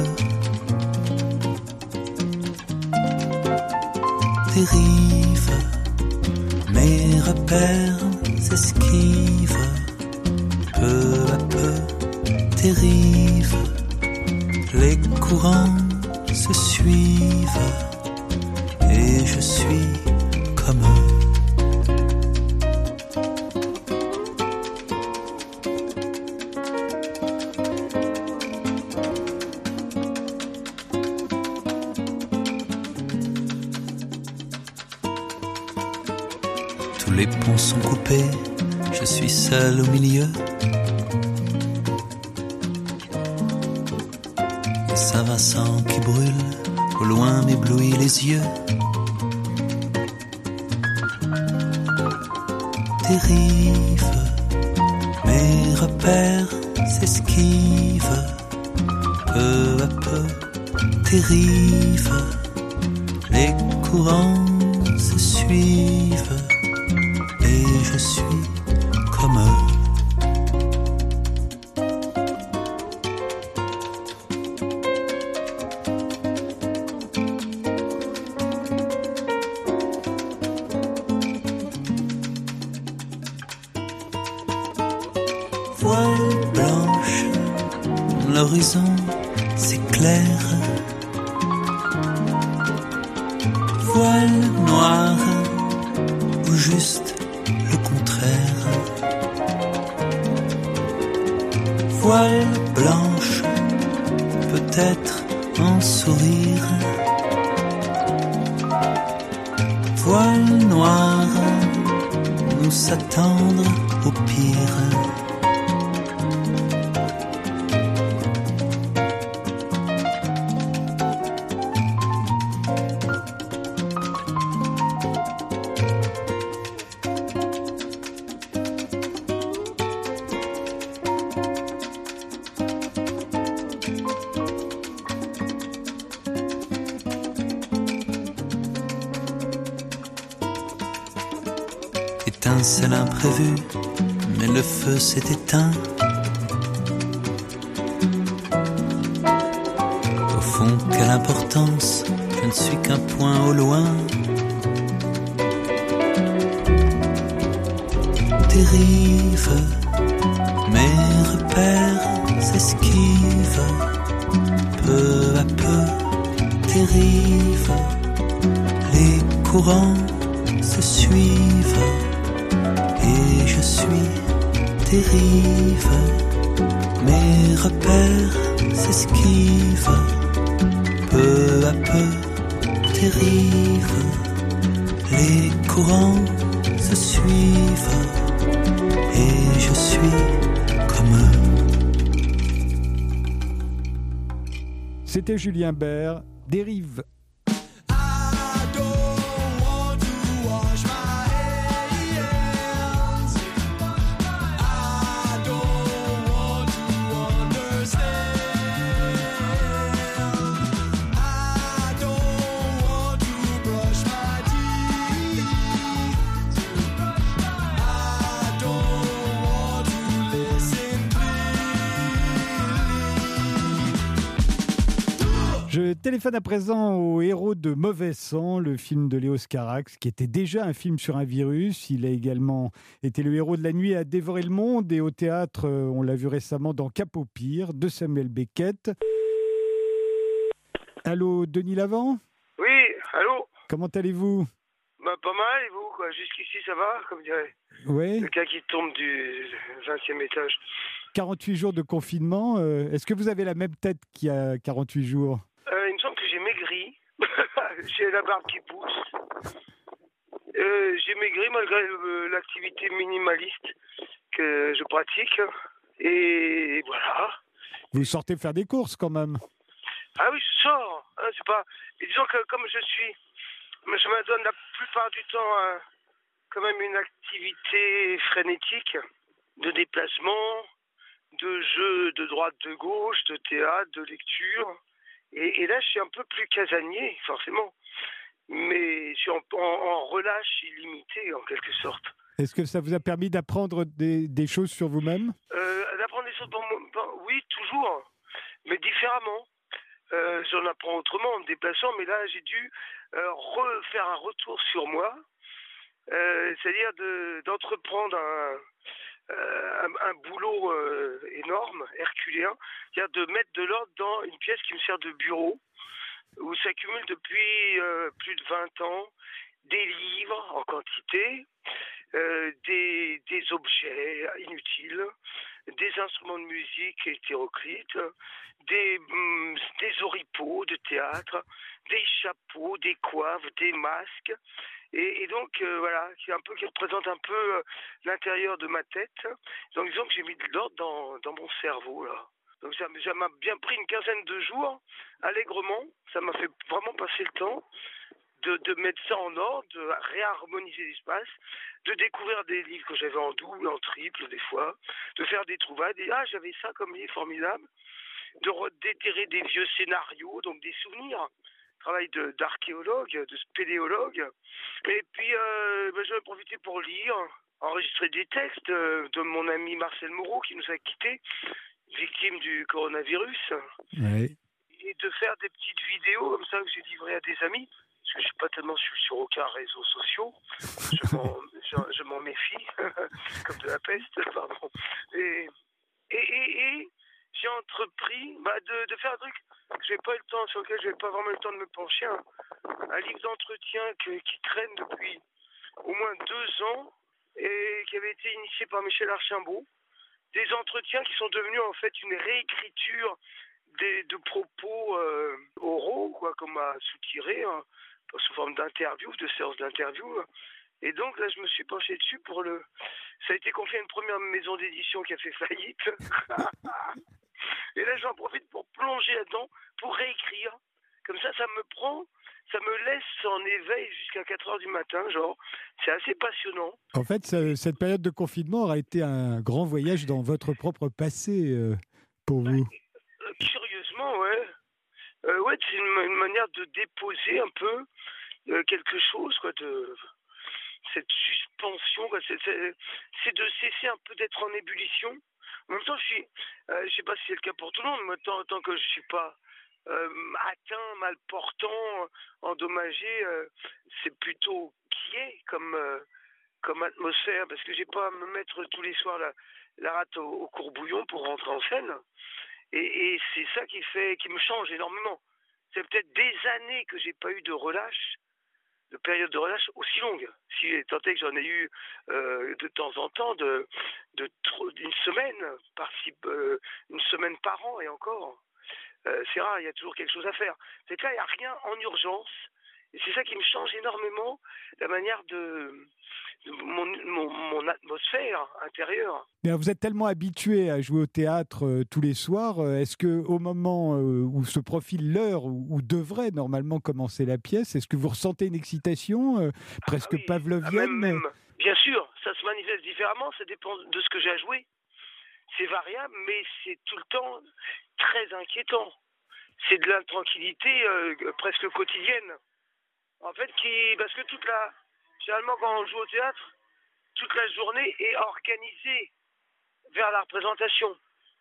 Dérive, mes repères s'esquivent. Peu à peu, dérive, les courants se suivent. Et je suis comme eux. Tous les ponts sont coupés, je suis seul au milieu. Et Saint-Vincent qui brûle, au loin m'éblouit les yeux. Dérive, mes repères s'esquivent. Peu à peu, dérive, les courants se suivent. Et je suis comme eux. Voile blanche, l'horizon s'éclaire. Voile noir, ou juste le contraire. Voile blanche, peut-être en sourire. Voile noir, nous s'attendre au pire. Étincelle imprévue, mais le feu s'est éteint. Au fond, quelle importance, je ne suis qu'un point au loin. Dérive, mes repères s'esquivent. Peu à peu, dérive, les courants se suivent. Et je suis dérive, mes repères s'esquivent. Peu à peu, dérive, les courants se suivent. Et je suis comme eux. C'était Julien Bert, Dérive. Je téléphone à présent au héros de Mauvais Sang, le film de Léos Carax, qui était déjà un film sur un virus. Il a également été le héros de La Nuit à dévorer le monde et au théâtre, on l'a vu récemment dans Cap au pire, de Samuel Beckett. Allô, Denis Lavant ? Oui, allô ? Comment allez-vous ? Bah, pas mal, et vous, quoi. Jusqu'ici, ça va, comme dirait ouais. le gars qui tombe du vingtième étage. quarante-huit jours de confinement, euh, est-ce que vous avez la même tête qu'il y a quarante-huit jours ? Euh, il me semble que j'ai maigri. J'ai la barbe qui pousse. Euh, j'ai maigri malgré euh, l'activité minimaliste que je pratique. Et voilà. Vous sortez faire des courses quand même ? Ah oui, je sors. Hein, c'est pas... Et disons que comme je suis... Je me donne la plupart du temps hein, quand même une activité frénétique de déplacement, de jeux de droite, de gauche, de théâtre, de lecture. Et, et là, je suis un peu plus casanier, forcément. Mais je suis en, en, en relâche illimité, en quelque sorte. Est-ce que ça vous a permis d'apprendre des, des choses sur vous-même ? euh, D'apprendre des choses dans mon... dans- oui, toujours, mais différemment. Euh, j'en apprends autrement en me déplaçant, mais là, j'ai dû euh, refaire un retour sur moi, euh, c'est-à-dire de, d'entreprendre un, euh, un, un boulot euh, énorme, herculéen, c'est-à-dire de mettre de l'ordre dans une pièce qui me sert de bureau, où s'accumulent depuis euh, plus de vingt ans des livres en quantité, euh, des, des objets inutiles, des instruments de musique hétéroclites, des, hum, des oripeaux de théâtre, des chapeaux, des coiffes, des masques, et, et donc euh, voilà, qui un peu qui représente un peu euh, l'intérieur de ma tête. Donc disons que j'ai mis de l'ordre dans, dans mon cerveau là. Donc ça, ça m'a bien pris une quinzaine de jours, allègrement. Ça m'a fait vraiment passer le temps de, de mettre ça en ordre, de réharmoniser l'espace, de découvrir des livres que j'avais en double, en triple des fois, de faire des trouvailles, des, ah j'avais ça comme livre formidable, de re- déterrer des vieux scénarios, donc des souvenirs, travail de, d'archéologue, de spéléologue. Et puis euh, ben, j'en ai profité pour lire, enregistrer des textes euh, de mon ami Marcel Moreau qui nous a quittés, victime du coronavirus, Ouais. et de faire des petites vidéos comme ça que j'ai livrées à des amis, parce que je suis pas tellement sur, sur aucun réseau social, je m'en, je, je m'en méfie, comme de la peste, pardon. Et, et, et, et j'ai entrepris bah, de, de faire un truc que j'ai pas eu le temps, sur lequel j'avais pas vraiment eu le temps de me pencher, un, un livre d'entretien que, qui traîne depuis au moins deux ans et qui avait été initié par Michel Archambault. Des entretiens qui sont devenus en fait une réécriture des, de propos euh, oraux, quoi, comme à soutirer, hein, sous forme d'interview, de séances d'interview. Et donc là, je me suis penché dessus pour le... Ça a été confié à une première maison d'édition qui a fait faillite. Et là, j'en profite pour plonger là-dedans, pour réécrire. Comme ça, ça me prend... Ça me laisse en éveil jusqu'à quatre heures du matin, genre. C'est assez passionnant. En fait, ça- cette période de confinement aura été un grand voyage dans votre propre passé euh, pour vous. Euh, curieusement, ouais. Euh, ouais, c'est une, une manière de déposer un peu euh, quelque chose, quoi, de cette suspension, quoi. C'est, c'est, c'est de cesser un peu d'être en ébullition. En même temps, je suis, euh, je sais pas si c'est le cas pour tout le monde, mais tant, tant que je suis pas euh, atteint, mal portant, endommagé, euh, c'est plutôt qui est comme euh, comme atmosphère, parce que j'ai pas à me mettre tous les soirs la, la rate au, au courbouillon pour rentrer en scène. Et, et c'est ça qui fait, qui me change énormément. C'est peut-être des années que j'ai pas eu de relâche, de période de relâche aussi longue. Si tant est que j'en ai eu euh, de temps en temps, de, de trop, d'une semaine, par euh, une semaine par an et encore. Euh, c'est rare, il y a toujours quelque chose à faire. C'est que là, il n'y a rien en urgence. Et c'est ça qui me change énormément, la manière de, de mon, mon, mon atmosphère intérieure. Bien, vous êtes tellement habitué à jouer au théâtre euh, tous les soirs. euh, Est-ce que au moment euh, où se profile l'heure où, où devrait normalement commencer la pièce, est-ce que vous ressentez une excitation euh, presque Ah oui, pavlovienne? même, même. Bien sûr, ça se manifeste différemment, ça dépend de ce que j'ai à jouer. C'est variable, mais c'est tout le temps très inquiétant. C'est de l'intranquillité euh, presque quotidienne. En fait, qui, parce que toute la, généralement quand on joue au théâtre, toute la journée est organisée vers la représentation.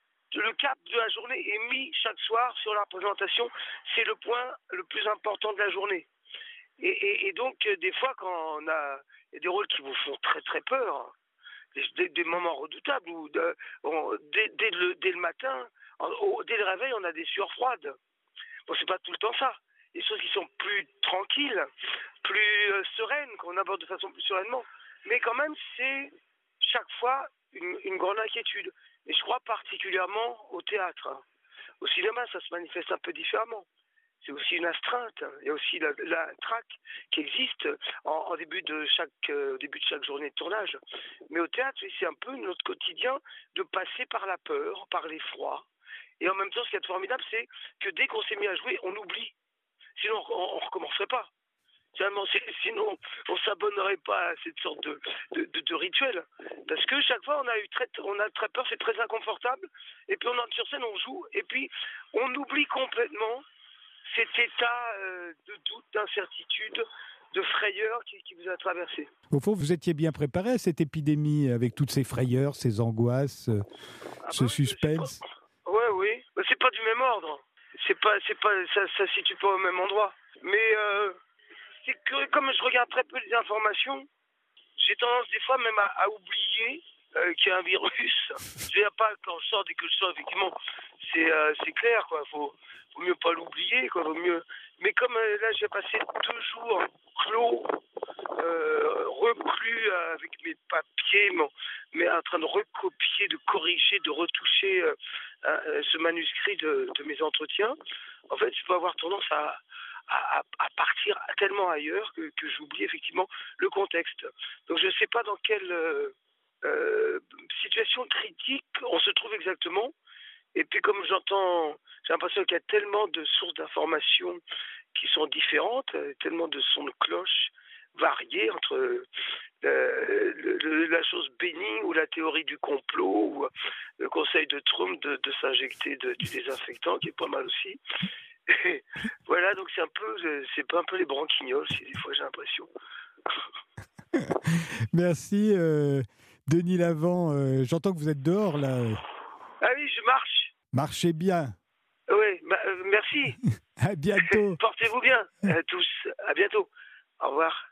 Le cap de la journée est mis chaque soir sur la représentation. C'est le point le plus important de la journée. Et, et, et donc, des fois, quand on a des rôles qui vous font très très peur, des, des moments redoutables, où de, on, dès, dès, le, dès le matin, on, dès le réveil, on a des sueurs froides. Bon, c'est pas tout le temps ça. Des choses qui sont plus tranquilles, plus euh, sereines, qu'on aborde de façon plus sereinement. Mais quand même, c'est chaque fois une, une grande inquiétude. Et je crois particulièrement au théâtre. Au cinéma, ça se manifeste un peu différemment. C'est aussi une astreinte. Il y a aussi la, la traque qui existe en, en début de chaque euh, début de chaque journée de tournage. Mais au théâtre, c'est un peu notre quotidien de passer par la peur, par l'effroi. Et en même temps, ce qui est formidable, c'est que dès qu'on s'est mis à jouer, on oublie. Sinon, on ne recommencerait pas. Sinon, on ne s'abonnerait pas à cette sorte de, de, de, de rituel. Parce que chaque fois, on a eu très, on a très peur, c'est très inconfortable. Et puis, on entre sur scène, on joue. Et puis, on oublie complètement cet état euh, de doute, d'incertitude, de frayeur qui, qui vous a traversé. Au fond, vous étiez bien préparé à cette épidémie avec toutes ces frayeurs, ces angoisses, Ah ce bah, suspense. Pas... Ouais, oui. Mais c'est pas du même ordre. C'est pas, c'est pas, ça, ça se situe pas au même endroit. Mais euh, c'est que comme je regarde très peu les informations, j'ai tendance des fois même à, à oublier euh, qu'il y a un virus. Je veux dire pas quand je sors, dès que je sors, effectivement, c'est, euh, c'est clair, quoi. Faut, faut mieux pas l'oublier, quoi. Vaut mieux. Mais comme euh, là, j'ai passé deux jours clos, euh, reclus euh, avec mes papiers, mon, mais en train de recopier, de corriger, de retoucher euh, euh, ce manuscrit de, de mes entretiens, en fait, je peux avoir tendance à, à, à partir tellement ailleurs que, que j'oublie effectivement le contexte. Donc je ne sais pas dans quelle euh, euh, situation critique on se trouve exactement. Et puis comme j'entends, j'ai l'impression qu'il y a tellement de sources d'informations qui sont différentes, tellement de sons de cloche variés entre euh, le, le, la chose bénigne ou la théorie du complot ou le conseil de Trump de, de s'injecter de, du désinfectant qui est pas mal aussi. Et voilà, donc c'est un peu, c'est pas un peu les branquignoles, si des fois j'ai l'impression. Merci euh, Denis Lavant. Euh, j'entends que vous êtes dehors là. Ah oui, je marche. Marchez bien. Oui, bah, euh, merci. À bientôt. Portez-vous bien, à tous. À bientôt. Au revoir.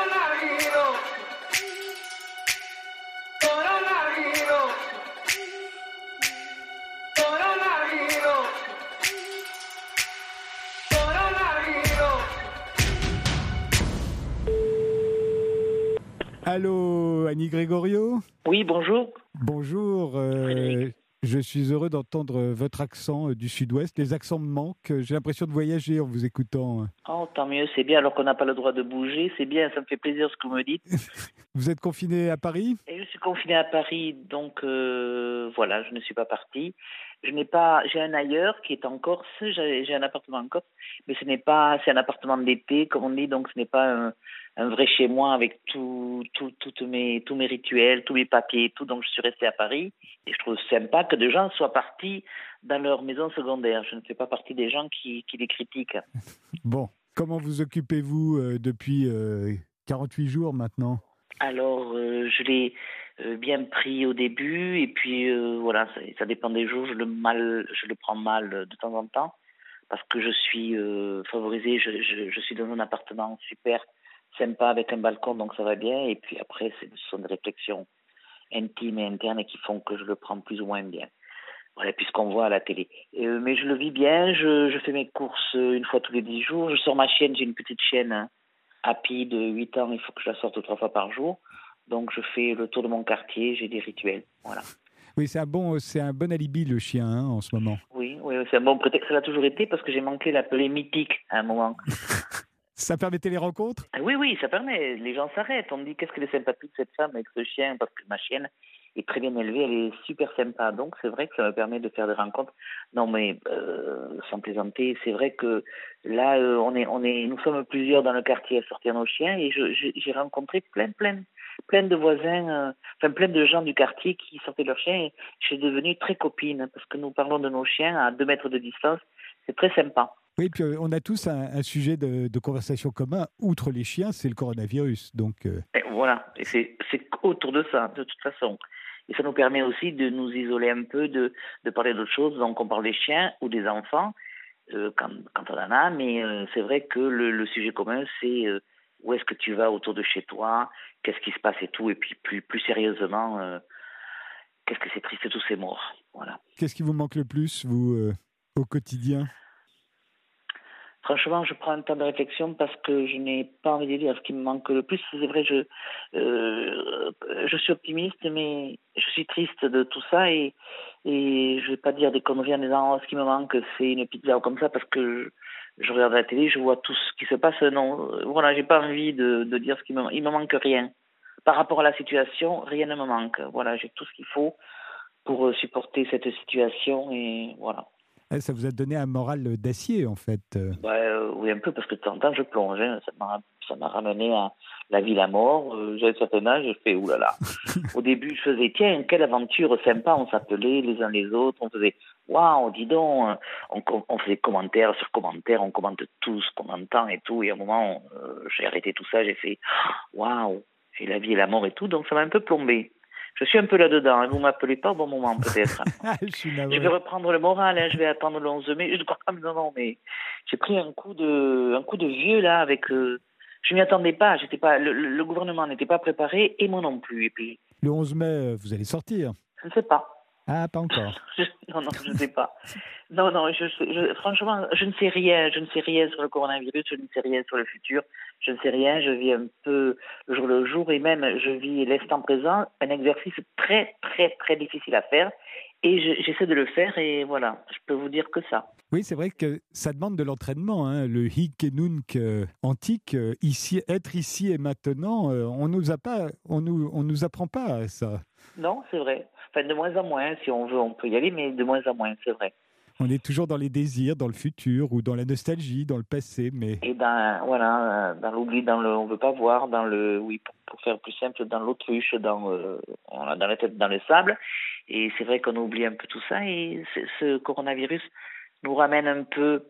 Allô, Annie Grégorio ? Oui, bonjour. Bonjour. Euh, je suis heureux d'entendre votre accent du sud-ouest. Les accents me manquent. J'ai l'impression de voyager en vous écoutant. Oh, tant mieux, c'est bien. Alors qu'on n'a pas le droit de bouger, c'est bien. Ça me fait plaisir ce que vous me dites. Vous êtes confiné à Paris ? Et je suis confinée à Paris, donc euh, voilà, je ne suis pas partie. Je n'ai pas, j'ai un ailleurs qui est en Corse. J'ai, j'ai un appartement en Corse, mais ce n'est pas, c'est un appartement d'été, comme on dit, donc ce n'est pas un, un vrai chez moi avec tout, tout, toutes mes, tous mes rituels, tous mes papiers, tout. Donc je suis restée à Paris et je trouve sympa que des gens soient partis dans leur maison secondaire. Je ne fais pas partie des gens qui, qui les critiquent. Bon, comment vous occupez-vous euh, depuis euh, quarante-huit jours maintenant ? Alors, euh, je l'ai euh, bien pris au début, et puis euh, voilà, ça, ça dépend des jours. Je le mal, je le prends mal de temps en temps parce que je suis euh, favorisée. Je, je, je suis dans un appartement super sympa avec un balcon, donc ça va bien. Et puis après, ce sont des réflexions intimes et internes qui font que je le prends plus ou moins bien. Voilà, puisqu'on voit à la télé. Euh, mais je le vis bien. Je, je fais mes courses une fois tous les dix jours. Je sors ma chienne. J'ai une petite chienne. Hein. Happy de huit ans, il faut que je la sorte trois fois par jour. Donc je fais le tour de mon quartier, j'ai des rituels. Voilà. Oui, c'est un bon, c'est un bon alibi le chien hein, en ce moment. Oui, oui, c'est un bon prétexte. Ça l'a toujours été parce que j'ai manqué l'appeler mythique à un moment. Ça permettait les rencontres ? Oui, oui, ça permet. Les gens s'arrêtent. On me dit qu'est-ce qu'elle est sympathique cette femme avec ce chien, parce que ma chienne est très bien élevée, elle est super sympa. Donc c'est vrai que ça me permet de faire des rencontres. Non, mais euh, sans plaisanter, c'est vrai que là, euh, on est, on est, nous sommes plusieurs dans le quartier à sortir nos chiens, et je, je, j'ai rencontré plein, plein, plein de voisins, euh, enfin plein de gens du quartier qui sortaient leurs chiens. Et je suis devenue très copine parce que nous parlons de nos chiens à deux mètres de distance. C'est très sympa. Oui, puis on a tous un, un sujet de, de conversation commun. Outre les chiens, c'est le coronavirus. Donc, euh... et voilà, et c'est, c'est autour de ça, de toute façon. Et ça nous permet aussi de nous isoler un peu, de, de parler d'autres choses. Donc on parle des chiens ou des enfants, euh, quand, quand on en a, mais euh, c'est vrai que le, le sujet commun, c'est euh, où est-ce que tu vas autour de chez toi, qu'est-ce qui se passe et tout, et puis plus, plus sérieusement, euh, qu'est-ce que c'est triste tous ces morts. Voilà. Qu'est-ce qui vous manque le plus, vous, euh, au quotidien ? Franchement, je prends un temps de réflexion parce que je n'ai pas envie de dire ce qui me manque le plus. C'est vrai, je, euh, je suis optimiste, mais je suis triste de tout ça et, et je ne vais pas dire des conneries en disant oh, ce qui me manque, c'est une pizza ou comme ça parce que je, je regarde la télé, je vois tout ce qui se passe. Non, voilà, j'ai pas envie de, de dire ce qui me manque. Il me manque rien. Par rapport à la situation, rien ne me manque. Voilà, j'ai tout ce qu'il faut pour supporter cette situation et voilà. Ça vous a donné un moral d'acier, en fait. Bah, euh, oui, un peu, parce que de temps en temps, je plonge. Hein. Ça ça m'a ramené à la vie, la mort. Euh, j'ai un certain âge, j'ai fait oulala. Au début, je faisais tiens, quelle aventure sympa, on s'appelait les uns les autres, on faisait waouh, dis donc, on, on faisait commentaire sur commentaire, on commente tout ce qu'on entend et tout. Et à un moment, euh, j'ai arrêté tout ça, j'ai fait waouh, et la vie et la mort et tout, donc ça m'a un peu plombé. Je suis un peu là-dedans, hein. Vous m'appelez pas au bon moment, peut-être. je, je vais reprendre le moral, hein. Je vais attendre le onze mai. Je crois pas, non, non, mais j'ai pris un coup de, un coup de vieux, là, avec, euh, je m'y attendais pas, j'étais pas, le, le gouvernement n'était pas préparé, et moi non plus, et puis. Le onze mai, vous allez sortir? Je ne sais pas. Ah, pas encore. je, non, non, je ne sais pas. Non, non, je, je, franchement, je ne sais rien. Je ne sais rien sur le coronavirus, je ne sais rien sur le futur. Je ne sais rien, je vis un peu le jour le jour et même je vis l'instant présent, un exercice très, très, très difficile à faire. Et je, j'essaie de le faire et voilà, je peux vous dire que ça. Oui, c'est vrai que ça demande de l'entraînement, hein. Le hic et nunc euh, antique, euh, ici, être ici et maintenant, euh, on nous a pas, on nous, on nous apprend pas ça. Non, c'est vrai. Enfin, de moins en moins, si on veut, on peut y aller, mais de moins en moins, c'est vrai. On est toujours dans les désirs, dans le futur, ou dans la nostalgie, dans le passé, mais... Et dans, voilà, dans l'oubli, dans le on veut pas voir, dans le, oui, pour, pour faire plus simple, dans l'autruche, dans, euh, on a dans la tête, dans le sable. Et c'est vrai qu'on oublie un peu tout ça, et ce coronavirus nous ramène un peu...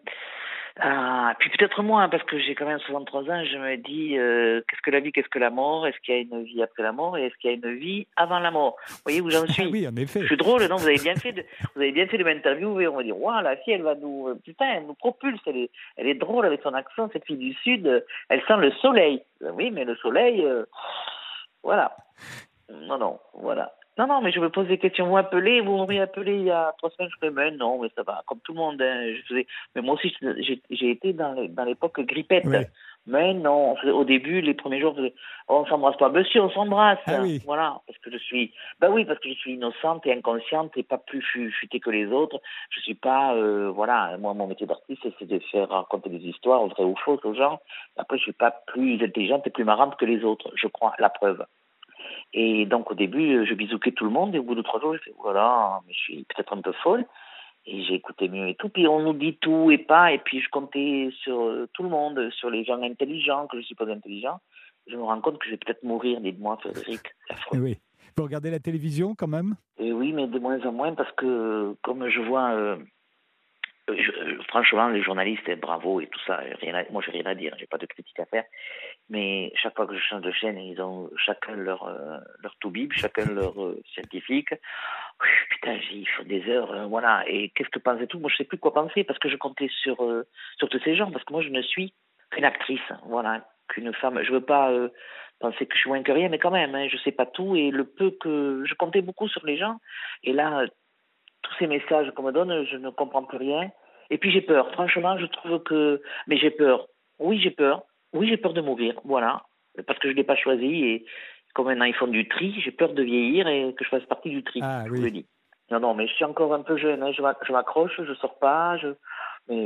Ah, puis peut-être moins, parce que j'ai quand même soixante-trois ans, je me dis, euh, qu'est-ce que la vie, qu'est-ce que la mort? Est-ce qu'il y a une vie après la mort et est-ce qu'il y a une vie avant la mort? Vous voyez où j'en suis? Ah oui, en effet. Je suis drôle, non? Vous avez bien fait de, vous avez bien fait de m'interviewer. On va dire, waouh, la fille, elle va nous, putain, elle nous propulse, elle est, elle est drôle avec son accent, cette fille du Sud, elle sent le soleil. Oui, mais le soleil, euh, voilà. Non, non, voilà. Non, non, mais je me pose des questions. Vous m'appelez, vous m'auriez appelé il y a trois semaines, je fais, mais non, mais ça va, comme tout le monde. Hein, je faisais... Mais moi aussi, j'ai, j'ai été dans, les, dans l'époque grippette. Ouais. Mais non, faisait, au début, les premiers jours, on faisait, oh, on s'embrasse pas. Monsieur, on s'embrasse. Ah oui. Voilà, parce que je suis, bah oui, parce que je suis innocente et inconsciente et pas plus futée que les autres. Je suis pas, euh, voilà, moi, mon métier d'artiste, c'est de faire raconter des histoires, vraies ou fausses aux gens. Après, je suis pas plus intelligente et plus marrante que les autres, je crois, la preuve. Et donc, au début, je bisouquais tout le monde, et au bout de trois jours, j'ai fait, voilà, mais je suis peut-être un peu folle. Et j'ai écouté mieux et tout. Puis on nous dit tout et pas, et puis je comptais sur tout le monde, sur les gens intelligents, que je suis pas intelligent. Je me rends compte que je vais peut-être mourir, dites-moi, Frédéric. Oui. Vous regardez la télévision quand même? Et oui, mais de moins en moins, parce que comme je vois, euh, je, franchement, les journalistes, bravo et tout ça, rien à, moi j'ai rien à dire, j'ai pas de critique à faire. Mais chaque fois que je change de chaîne, ils ont chacun leur euh, leur toubib, chacun leur euh, scientifique. Oui, putain, il faut des heures, euh, voilà. Et qu'est-ce que pensait tout? Moi, je sais plus quoi penser parce que je comptais sur euh, sur tous ces gens, parce que moi, je ne suis qu'une actrice, voilà, qu'une femme. Je veux pas euh, penser que je suis moins que rien, mais quand même, hein, je sais pas tout et le peu que je comptais beaucoup sur les gens. Et là, tous ces messages qu'on me donne, je ne comprends plus rien. Et puis j'ai peur. Franchement, je trouve que, mais j'ai peur. Oui, j'ai peur. Oui, j'ai peur de mourir, voilà, parce que je ne l'ai pas choisi et comme maintenant ils font du tri, j'ai peur de vieillir et que je fasse partie du tri, ah, je oui. vous le dis. Non, non, mais je suis encore un peu jeune, hein, je m'accroche, je ne sors pas, je... mais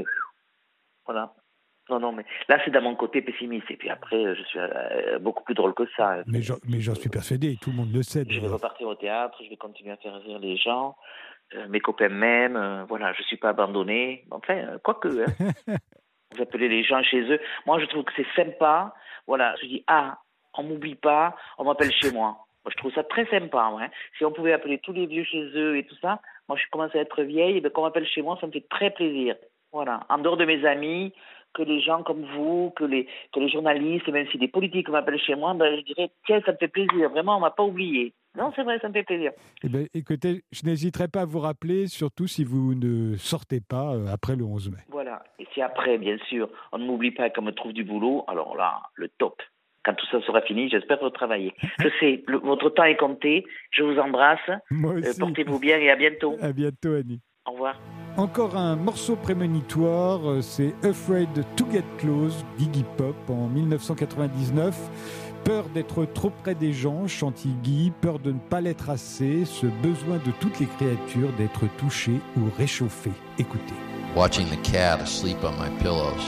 voilà. Non, non, mais là c'est dans mon côté pessimiste et puis après je suis euh, beaucoup plus drôle que ça. Mais j'en, mais j'en suis persuadé, tout le monde le sait. Je vais repartir au théâtre, je vais continuer à faire rire les gens, euh, mes copains m'aiment, euh, voilà, je ne suis pas abandonné, enfin, euh, quoique, hein. Vous appelez les gens chez eux. Moi, je trouve que c'est sympa. Voilà, je dis, ah, on m'oublie pas, on m'appelle chez moi. Moi, je trouve ça très sympa. Ouais. Si on pouvait appeler tous les vieux chez eux et tout ça, moi, je commence à être vieille, et bien, qu'on m'appelle chez moi, ça me fait très plaisir. Voilà, en dehors de mes amis, que les gens comme vous, que les, que les journalistes, même si des politiques m'appellent chez moi, ben, je dirais, tiens, ça me fait plaisir. Vraiment, on m'a pas oublié. Non, c'est vrai, ça me fait plaisir. Eh bien, écoutez, je n'hésiterai pas à vous rappeler, surtout si vous ne sortez pas après le onze mai. Voilà. Et si après, bien sûr, on ne m'oublie pas qu'on me trouve du boulot, alors là, le top. Quand tout ça sera fini, j'espère retravailler. Je sais, le, votre temps est compté. Je vous embrasse. Moi aussi. Euh, portez-vous bien et à bientôt. À bientôt, Annie. Au revoir. Encore un morceau prémonitoire, c'est Afraid to Get Close d'Iggy Pop en dix-neuf cent quatre-vingt-dix-neuf. Peur d'être trop près des gens, chante Iggy, peur de ne pas l'être assez, ce besoin de toutes les créatures d'être touchées ou réchauffées. Écoutez. Watching the cat asleep on my pillows.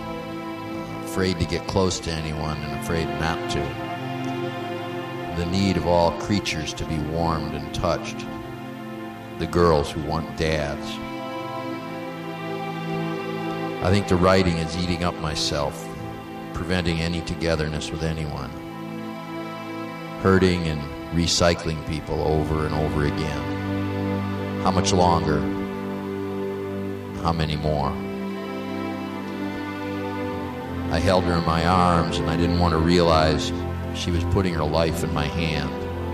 Afraid to get close to anyone and afraid not to. The need of all creatures to be warmed and touched. The girls who want dads. I think the writing is eating up myself. preventing any togetherness with anyone, hurting and recycling people over and over again. How much longer? How many more? I held her in my arms and I didn't want to realize she was putting her life in my hand.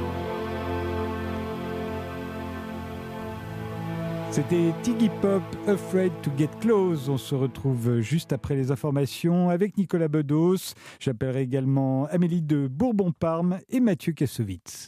C'était Iggy Pop, Afraid to Get Close. On se retrouve juste après les informations avec Nicolas Bedos. J'appellerai également Amélie de Bourbon-Parme et Mathieu Kassovitz.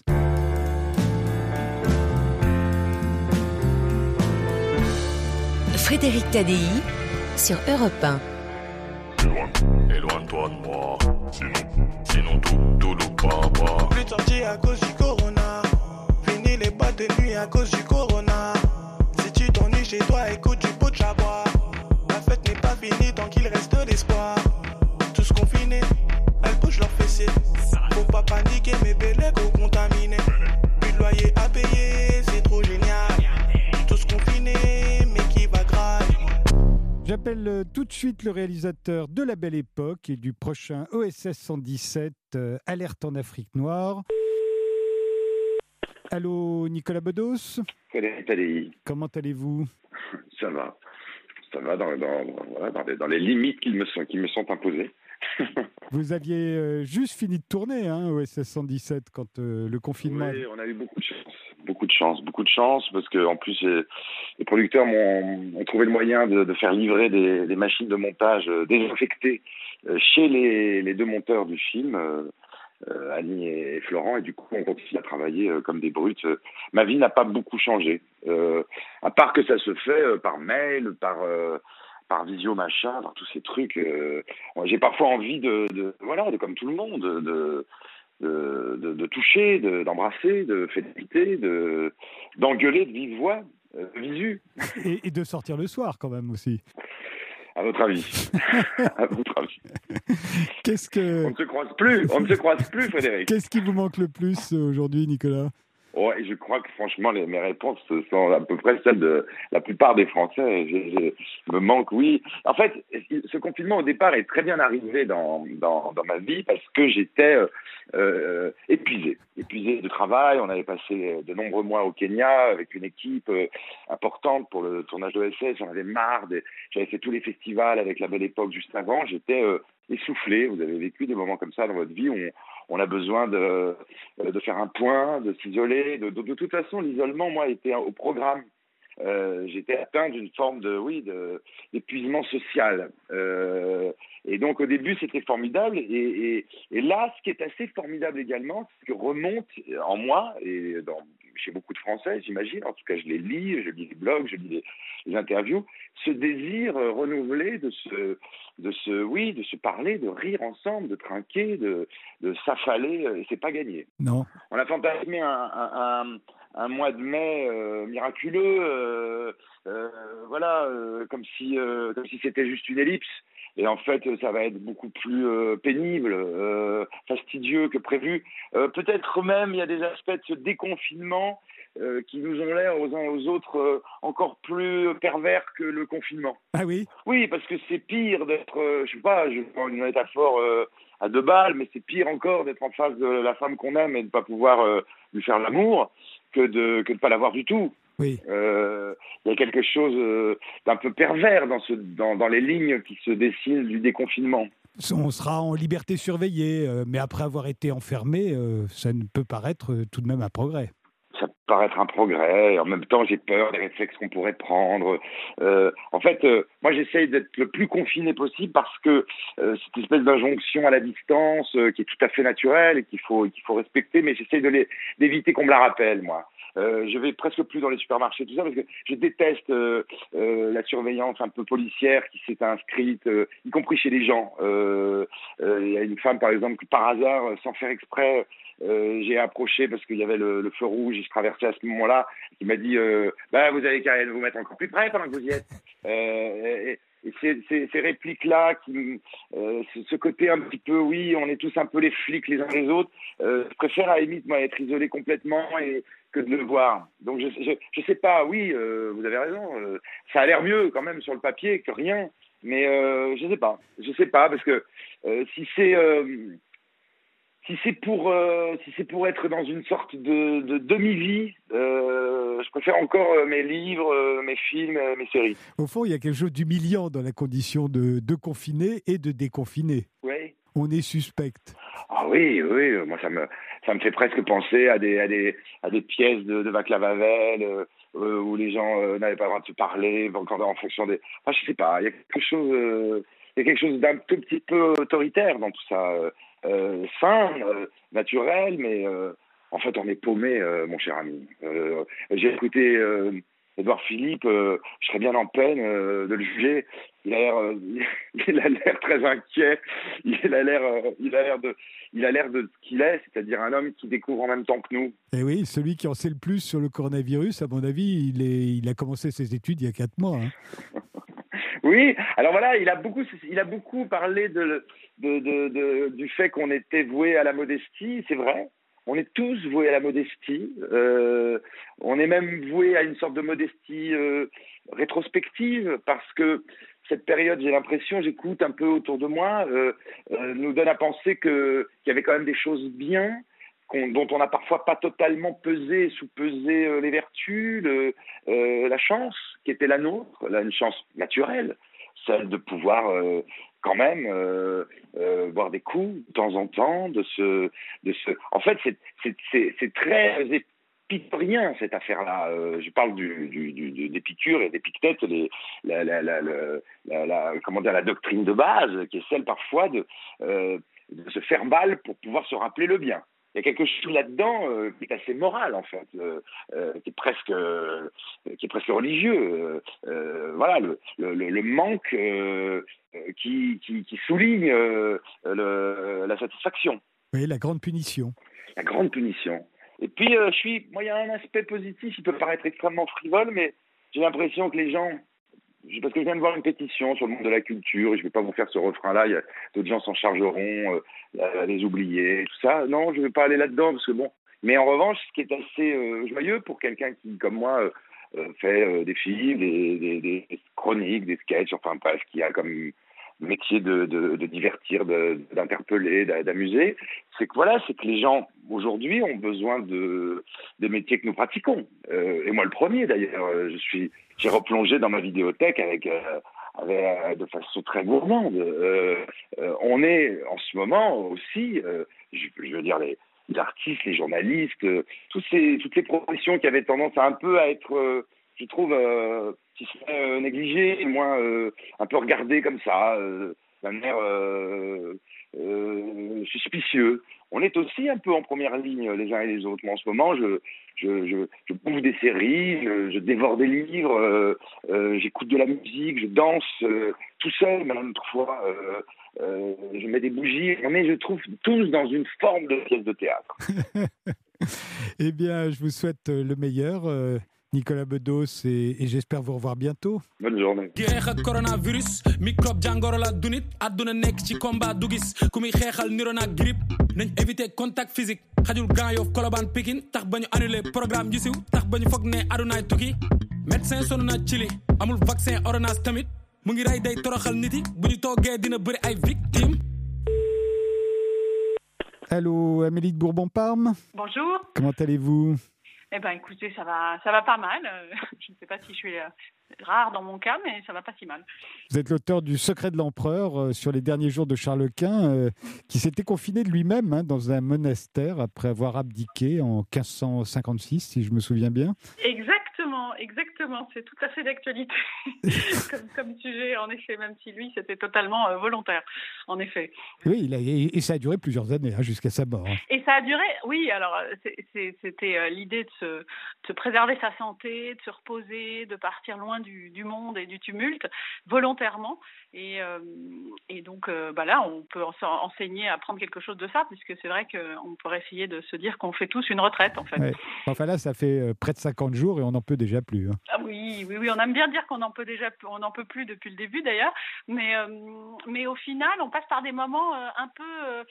Frédéric Tadei sur Europe un. Éloigne-toi de moi, sinon, sinon tout, tout le papa. Plus de sortie à cause du corona. Fini les boîtes de nuit à cause du corona. Si tu t'ennuies chez toi, écoute du pot de chabois. La fête n'est pas finie tant qu'il reste de l'espoir. Tous confinés, elles bougent leurs fessiers. Faut pas paniquer, mes belles go contaminés. Plus de loyer à payer, c'est trop génial. Tous confinés, mais qui va grave. J'appelle tout de suite le réalisateur de La Belle Époque et du prochain O S S cent dix-sept, euh, Alerte en Afrique noire. Allô, Nicolas Bedos. Frédéric Tadei. Comment allez-vous? Ça va. Ça va dans, dans, voilà, dans, les, dans les limites qui me sont, qui me sont imposées. Vous aviez euh, juste fini de tourner, hein, O S S cent dix-sept, quand euh, le confinement... Oui, on a eu beaucoup de chance. Beaucoup de chance, beaucoup de chance, parce que en plus les, les producteurs m'ont, ont trouvé le moyen de, de faire livrer des, des machines de montage euh, désinfectées euh, chez les, les deux monteurs du film, euh, euh, Annie et Florent, et du coup on continue à travailler euh, comme des brutes. Ma vie n'a pas beaucoup changé, euh, à part que ça se fait euh, par mail, par euh, par visio machin, par tous ces trucs. Euh, j'ai parfois envie de, de voilà, de comme tout le monde, de De, de, de toucher, de, d'embrasser, de féliciter, de, d'engueuler de vive voix, euh, de visu. Et, et de sortir le soir quand même aussi. À votre avis. À votre avis. Qu'est-ce que... On ne se croise plus, on ne se croise plus, Frédéric. Qu'est-ce qui vous manque le plus aujourd'hui, Nicolas? Oh, et je crois que franchement, les, mes réponses sont à peu près celles de la plupart des Français. Je, je, je me manque, oui. En fait, ce confinement au départ est très bien arrivé dans dans, dans ma vie parce que j'étais euh, euh, épuisé, épuisé de travail. On avait passé de nombreux mois au Kenya avec une équipe euh, importante pour le tournage de O S S. J'en avais marre. Des, j'avais fait tous les festivals avec La Belle Époque juste avant. J'étais euh, essoufflé. Vous avez vécu des moments comme ça dans votre vie où on, on a besoin de, de faire un point, de s'isoler. De, de, de toute façon, l'isolement, moi, était au programme. Euh, j'étais atteint d'une forme de, oui, de, d'épuisement social. Euh, et donc, au début, c'était formidable. Et, et, et là, ce qui est assez formidable également, c'est que remonte en moi, et dans, chez beaucoup de Français, j'imagine, en tout cas, je les lis, je lis les blogs, je lis les, les interviews, ce désir renouvelé de se, de se, oui, de se parler, de rire ensemble, de trinquer, de, de s'affaler, et c'est pas gagné. Non. On a fantasmé un, un, un, un mois de mai euh, miraculeux, euh, euh, voilà, euh, comme si, euh, comme si c'était juste une ellipse. Et en fait, ça va être beaucoup plus euh, pénible, euh, fastidieux que prévu. Euh, peut-être même, il y a des aspects de ce déconfinement euh, qui nous ont l'air aux uns et aux autres euh, encore plus pervers que le confinement. Ah oui? Oui, parce que c'est pire d'être, euh, je sais pas, je prends une métaphore euh, à deux balles, mais c'est pire encore d'être en face de la femme qu'on aime et de ne pas pouvoir euh, lui faire l'amour que de que de pas l'avoir du tout. Oui. Euh, il y a quelque chose euh, d'un peu pervers dans, ce, dans, dans les lignes qui se dessinent du déconfinement. On sera en liberté surveillée, euh, mais après avoir été enfermé, euh, ça ne peut paraître euh, tout de même un progrès. Ça peut paraître un progrès, et en même temps j'ai peur des réflexes qu'on pourrait prendre. Euh, en fait, euh, moi j'essaye d'être le plus confiné possible parce que euh, cette espèce d'injonction à la distance euh, qui est tout à fait naturelle et qu'il faut, qu'il faut respecter, mais j'essaye de les, d'éviter qu'on me la rappelle, moi. Euh, je vais presque plus dans les supermarchés, tout ça, parce que je déteste euh, euh, la surveillance un peu policière qui s'est inscrite, euh, y compris chez les gens. Euh, euh, il y a une femme, par exemple, que par hasard, sans faire exprès, euh, j'ai approché parce qu'il y avait le, le feu rouge et je traversais à ce moment-là, qui m'a dit euh, bah, « vous avez qu'à vous mettre encore plus près pendant que vous y êtes euh, ». Et, Et ces, ces, ces répliques-là, qui, euh, ce côté un petit peu, oui, on est tous un peu les flics les uns les autres, euh, je préfère à la limite, moi, être isolé complètement et que de le voir. Donc, je, je, je sais pas, oui, euh, vous avez raison, euh, ça a l'air mieux quand même sur le papier que rien, mais euh, je sais pas, je sais pas, parce que euh, si c'est euh, si c'est pour euh, si c'est pour être dans une sorte de, de demi-vie, euh, je préfère encore euh, mes livres, euh, mes films, euh, mes séries. Au fond, il y a quelque chose d'humiliant dans la condition de, de confiné et de déconfiné. Oui. On est suspect. Ah oui, oui, moi ça me ça me fait presque penser à des à des à des pièces de, de Václav Havel euh, euh, où les gens euh, n'avaient pas le droit de se parler quand, en fonction des. Enfin, je sais pas, il y a quelque chose euh, il y a quelque chose d'un tout petit peu autoritaire dans tout ça, euh, euh, sain, euh, naturel, mais euh, en fait on est paumé, euh, mon cher ami. Euh, j'ai écouté euh, Édouard Philippe, euh, je serais bien en peine euh, de le juger. Il a l'air, euh, il a l'air très inquiet. Il a l'air, euh, il a l'air de, il a l'air de ce qu'il est, c'est-à-dire un homme qui découvre en même temps que nous. Et oui, celui qui en sait le plus sur le coronavirus, à mon avis, il est, il a commencé ses études il y a quatre mois. Hein. Oui, alors voilà, il a beaucoup, il a beaucoup parlé de, de, de, de du fait qu'on était voué à la modestie, c'est vrai. On est tous voués à la modestie. Euh, on est même voués à une sorte de modestie euh, rétrospective parce que cette période, j'ai l'impression, j'écoute un peu autour de moi, euh, euh, nous donne à penser que, qu'il y avait quand même des choses bien, qu'on, dont on n'a parfois pas totalement pesé, sous-pesé euh, les vertus, le, euh, la chance qui était la nôtre, là, une chance naturelle, celle de pouvoir euh, quand même euh, euh, boire des coups de temps en temps, de se, de se... En fait, c'est, c'est, c'est, c'est très épicurien cette affaire-là. Euh, je parle du, du, du, d'Épicure et d'Épictète, les, la, la, la, la, la, comment dire, la doctrine de base, qui est celle parfois de, euh, de se faire mal pour pouvoir se rappeler le bien. Il y a quelque chose là-dedans euh, qui est assez moral, en fait, euh, euh, qui est presque, euh, qui est presque religieux. Euh, voilà, le, le, le manque euh, qui, qui, qui souligne euh, le, la satisfaction. Oui, la grande punition. La grande punition. Et puis, euh, je suis, moi, il y a un aspect positif, il peut paraître extrêmement frivole, mais j'ai l'impression que les gens... Parce que je viens de voir une pétition sur le monde de la culture, et je ne vais pas vous faire ce refrain-là, il y a, d'autres gens s'en chargeront, euh, les oublier, tout ça. Non, je ne vais pas aller là-dedans, parce que bon... Mais en revanche, ce qui est assez euh, joyeux pour quelqu'un qui, comme moi, euh, fait euh, des films, des, des, des chroniques, des sketchs, enfin bref, qui a comme métier de, de, de divertir, de, d'interpeller, d'amuser, c'est que voilà, c'est que les gens, aujourd'hui, ont besoin de, des métiers que nous pratiquons. Euh, et moi, le premier, d'ailleurs, je suis... J'ai replongé dans ma vidéothèque avec, euh, avec de façon très gourmande. Euh, euh, on est en ce moment aussi, euh, je, je veux dire, les, les artistes, les journalistes, euh, tous ces, toutes les professions qui avaient tendance à un peu à être, euh, je trouve, euh, qui seraient euh, négligées, moins euh, un peu regardées comme ça, euh, d'un air euh, euh, suspicieux. On est aussi un peu en première ligne les uns et les autres. Mais en ce moment, je, je, je, je bouffe des séries, je, je dévore des livres, euh, euh, j'écoute de la musique, je danse euh, tout seul, même parfois. Euh, euh, je mets des bougies. On est, je trouve, tous dans une forme de pièce de théâtre. Eh bien, je vous souhaite le meilleur. Euh... Nicolas Bedos, et, et j'espère vous revoir bientôt. Bonne journée. Xeex ak coronavirus microbe jàngoro la du nit àdduna nekk ci combat du gis ku muy xeexal niro naag grippe nañ éviter contact physique xajul Grand Yoff Colobane Pikine tax ba ñu annulé programme yu siw tax ba ñu foog ne adunaay tukki médecin sonn na ci li amul vaccin ordonnance tamit mu ngi rey day toroxal nit yi bu ñu toogee dina bëri ay victimes. Allô, Amélie de Bourbon-Parme. Bonjour. Comment allez-vous? Eh ben, écoutez, ça va, ça va pas mal. Je ne sais pas si je suis euh, rare dans mon cas, mais ça va pas si mal. Vous êtes l'auteur du Secret de l'Empereur euh, sur les derniers jours de Charles Quint, euh, qui s'était confiné de lui-même hein, dans un monastère après avoir abdiqué en quinze cent cinquante-six, si je me souviens bien. Exactement, exactement. C'est tout à fait d'actualité comme, comme sujet, en effet, même si lui, c'était totalement euh, volontaire, en effet. Oui, il a, et, et ça a duré plusieurs années, hein, jusqu'à sa mort. Hein. Et ça a duré, oui, alors c'est, c'est, c'était euh, l'idée de se, de se préserver sa santé, de se reposer, de partir loin du, du monde et du tumulte, volontairement. Et, euh, et donc euh, bah là, on peut enseigner, apprendre quelque chose de ça, puisque c'est vrai qu'on pourrait essayer de se dire qu'on fait tous une retraite, en fait. Ouais. Enfin là, ça fait euh, près de cinquante jours et on n'en peut déjà plus. Hein. Ah oui, oui, oui, on aime bien dire qu'on en peut déjà, on n'en peut plus depuis le début d'ailleurs, mais, euh, mais au final, on passe par des moments euh, un peu... Euh,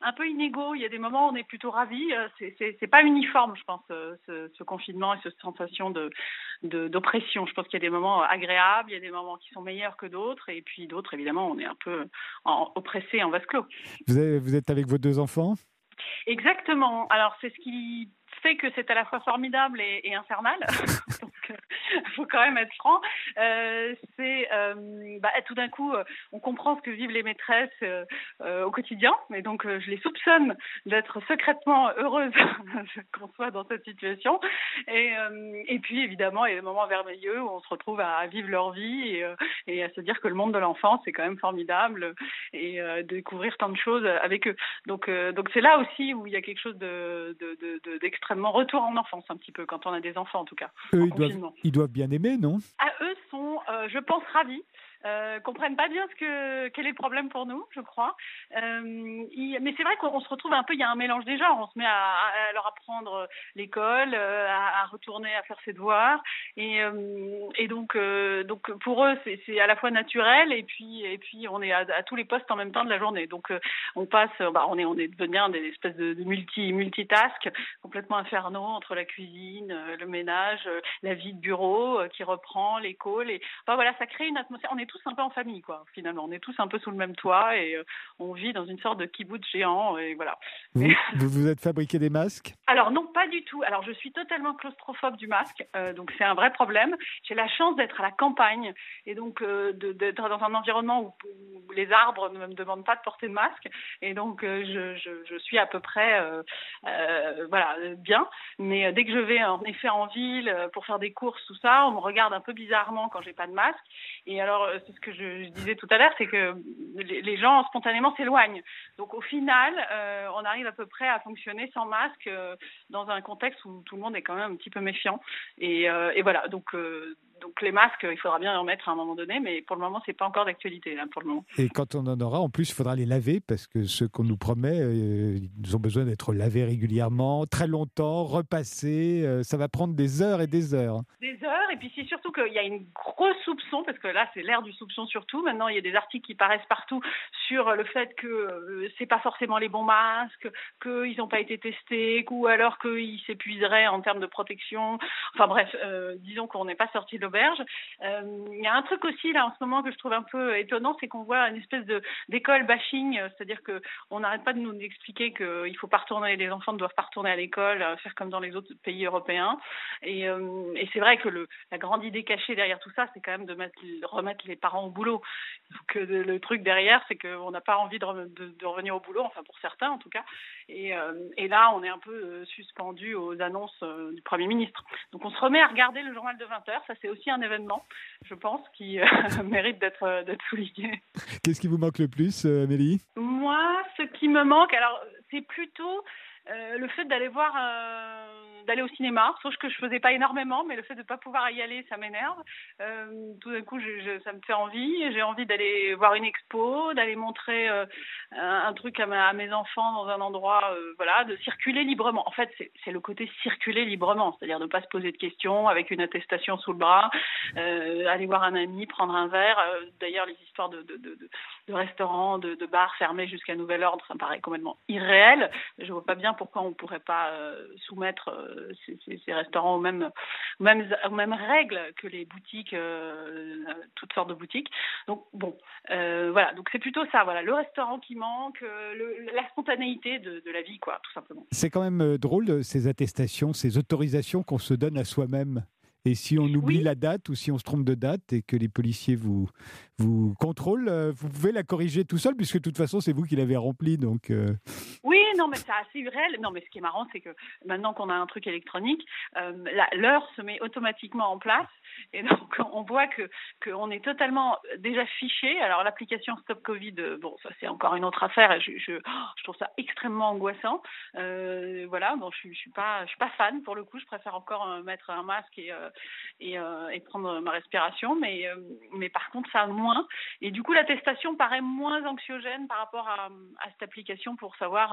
un peu inégaux. Il y a des moments où on est plutôt ravis. C'est, c'est, c'est pas uniforme, je pense, ce, ce confinement et cette sensation de, de, d'oppression. Je pense qu'il y a des moments agréables, il y a des moments qui sont meilleurs que d'autres, et puis d'autres, évidemment, on est un peu en, oppressé en vase clos. Vous, avez, vous êtes avec vos deux enfants ? Exactement. Alors, c'est ce qui fait que c'est à la fois formidable et, et infernal. Donc, il faut quand même être franc. Euh, c'est euh, bah, tout d'un coup, on comprend ce que vivent les maîtresses euh, euh, au quotidien. Et donc, euh, je les soupçonne d'être secrètement heureuses qu'on soit dans cette situation. Et, euh, et puis, évidemment, il y a des moments merveilleux où on se retrouve à, à vivre leur vie et, euh, et à se dire que le monde de l'enfance, c'est quand même formidable et euh, découvrir tant de choses avec eux. Donc, euh, donc c'est là aussi où il y a quelque chose de, de, de, de, d'extrêmement retour en enfance, un petit peu, quand on a des enfants, en tout cas. Eux, ils doivent, ils doivent bien aimer, non ? Ah, eux sont, euh, je pense, ravis. Euh, comprennent pas bien ce que quel est le problème pour nous, je crois. Euh, il, mais c'est vrai qu'on se retrouve un peu, il y a un mélange des genres. On se met à, à leur apprendre l'école, euh, à, à retourner à faire ses devoirs, et, euh, et donc euh, donc pour eux c'est, c'est à la fois naturel et puis et puis on est à, à tous les postes en même temps de la journée. Donc euh, on passe, bah, on est on est devenu des espèces de, de multi multitask complètement infernaux entre la cuisine, euh, le ménage, euh, la vie de bureau euh, qui reprend, l'école. Et enfin voilà, ça crée une atmosphère. On est tous un peu en famille, quoi, finalement. On est tous un peu sous le même toit et euh, on vit dans une sorte de kibbutz géant, et voilà. Vous vous, vous êtes fabriqué des masques ? Alors non, pas du tout. Alors je suis totalement claustrophobe du masque, euh, donc c'est un vrai problème. J'ai la chance d'être à la campagne et donc euh, de, d'être dans un environnement où, où les arbres ne me demandent pas de porter de masque, et donc euh, je, je, je suis à peu près euh, euh, voilà, bien. Mais euh, dès que je vais en effet en ville euh, pour faire des courses, tout ça, on me regarde un peu bizarrement quand j'ai pas de masque. Et alors, euh, c'est ce que je, je disais tout à l'heure, c'est que les, les gens spontanément s'éloignent. Donc au final, euh, on arrive à peu près à fonctionner sans masque euh, dans un contexte où tout le monde est quand même un petit peu méfiant. Et, euh, et voilà, donc, euh, donc les masques, il faudra bien en mettre à un moment donné, mais pour le moment, c'est pas encore d'actualité, là, pour le moment. Et quand on en aura, en plus, il faudra les laver, parce que ceux qu'on nous promet, euh, ils ont besoin d'être lavés régulièrement, très longtemps, repassés. Euh, ça va prendre des heures et des heures. Des heures, et puis c'est surtout qu'il y a une grosse soupçon, parce que là, c'est l'ère du soupçon surtout. Maintenant, il y a des articles qui paraissent partout sur le fait que euh, c'est pas forcément les bons masques, qu'ils n'ont pas été testés, ou alors qu'ils s'épuiseraient en termes de protection. Enfin bref, euh, disons qu'on n'est pas sorti de l'auberge. Euh, il y a un truc aussi là en ce moment que je trouve un peu étonnant, c'est qu'on voit une espèce de d'école bashing, c'est-à-dire que on n'arrête pas de nous expliquer qu'il faut pas retourner, les enfants ne doivent pas retourner à l'école, faire comme dans les autres pays européens. Et, euh, et c'est vrai que le, la grande idée cachée derrière tout ça, c'est quand même de mettre, remettre les parents au boulot. Donc le, le truc derrière, c'est qu'on n'a pas envie de, de, de revenir au boulot, enfin pour certains en tout cas. Et, euh, et là, on est un peu suspendu aux annonces euh, du Premier ministre. Donc on se remet à regarder le journal de vingt heures. Ça, c'est aussi un événement, je pense, qui euh, mérite d'être, d'être souligné. Qu'est-ce qui vous manque le plus, euh, Amélie ? Moi, ce qui me manque, alors c'est plutôt euh, le fait d'aller voir, euh, d'aller au cinéma, chose que je faisais pas énormément, mais le fait de pas pouvoir y aller, ça m'énerve. Euh, tout d'un coup, je, je, ça me fait envie. J'ai envie d'aller voir une expo, d'aller montrer euh, un, un truc à, ma, à mes enfants dans un endroit, euh, voilà, de circuler librement. En fait, c'est, c'est le côté circuler librement, c'est-à-dire ne pas se poser de questions avec une attestation sous le bras, euh, aller voir un ami, prendre un verre. Euh, d'ailleurs, les histoires de, de, de, de, de restaurants, de, de bars fermés jusqu'à nouvel ordre, ça me paraît complètement irréel. Je vois pas bien pourquoi on pourrait pas euh, soumettre euh, ces, ces, ces restaurants aux mêmes, aux mêmes, aux mêmes règles que les boutiques, euh, toutes sortes de boutiques. Donc bon, euh, voilà. Donc c'est plutôt ça, voilà, le restaurant qui manque, euh, le, la spontanéité de, de la vie, quoi, tout simplement. C'est quand même drôle ces attestations, ces autorisations qu'on se donne à soi-même. Et si on oublie oui. la date ou si on se trompe de date et que les policiers vous, vous contrôlent, vous pouvez la corriger tout seul puisque de toute façon, c'est vous qui l'avez remplie. Donc, euh... Oui, non, mais c'est assez réel. Non, mais ce qui est marrant, c'est que maintenant qu'on a un truc électronique, euh, la, l'heure se met automatiquement en place. Et donc, on voit que qu'on est totalement déjà fiché. Alors, l'application Stop Covid, bon, ça, c'est encore une autre affaire. Et je, je, je trouve ça extrêmement angoissant. Euh, voilà, bon, je, je suis pas, je suis pas fan pour le coup. Je préfère encore euh, mettre un masque et euh, Et, euh, et prendre ma respiration, mais, euh, mais par contre ça moins. Et du coup l'attestation paraît moins anxiogène par rapport à, à cette application pour savoir si on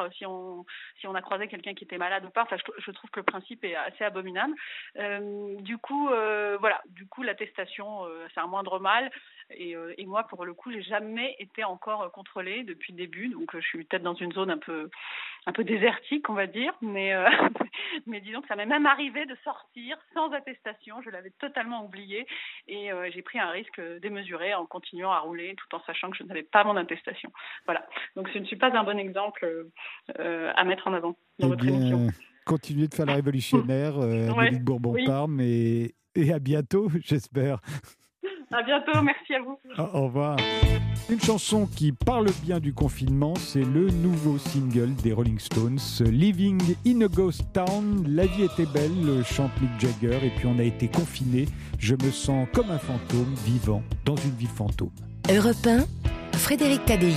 on, si on a croisé quelqu'un qui était malade ou pas. Enfin, je, je trouve que le principe est assez abominable. Euh, du coup, euh, voilà, du coup, l'attestation, euh, c'est un moindre mal. Et, euh, et moi, pour le coup, j'ai jamais été encore contrôlée depuis le début. Donc, euh, je suis peut-être dans une zone un peu, un peu désertique, on va dire. Mais, euh, mais disons que ça m'est même arrivé de sortir sans attestation. Je l'avais totalement oublié. Et euh, j'ai pris un risque démesuré en continuant à rouler tout en sachant que je n'avais pas mon attestation. Voilà. Donc, ce ne suis pas un bon exemple euh, à mettre en avant dans eh votre bien, émission. Continuez de faire la révolutionnaire, euh, Ouais, Amélie de Bourbon-Parme, oui. et, et à bientôt, j'espère. À bientôt, merci à vous. Au au revoir. Une chanson qui parle bien du confinement, c'est le nouveau single des Rolling Stones, Living in a Ghost Town. La vie était belle, chante Mick Jagger, et puis on a été confinés. Je me sens comme un fantôme vivant dans une ville fantôme. Europe un, Frédéric Tadei.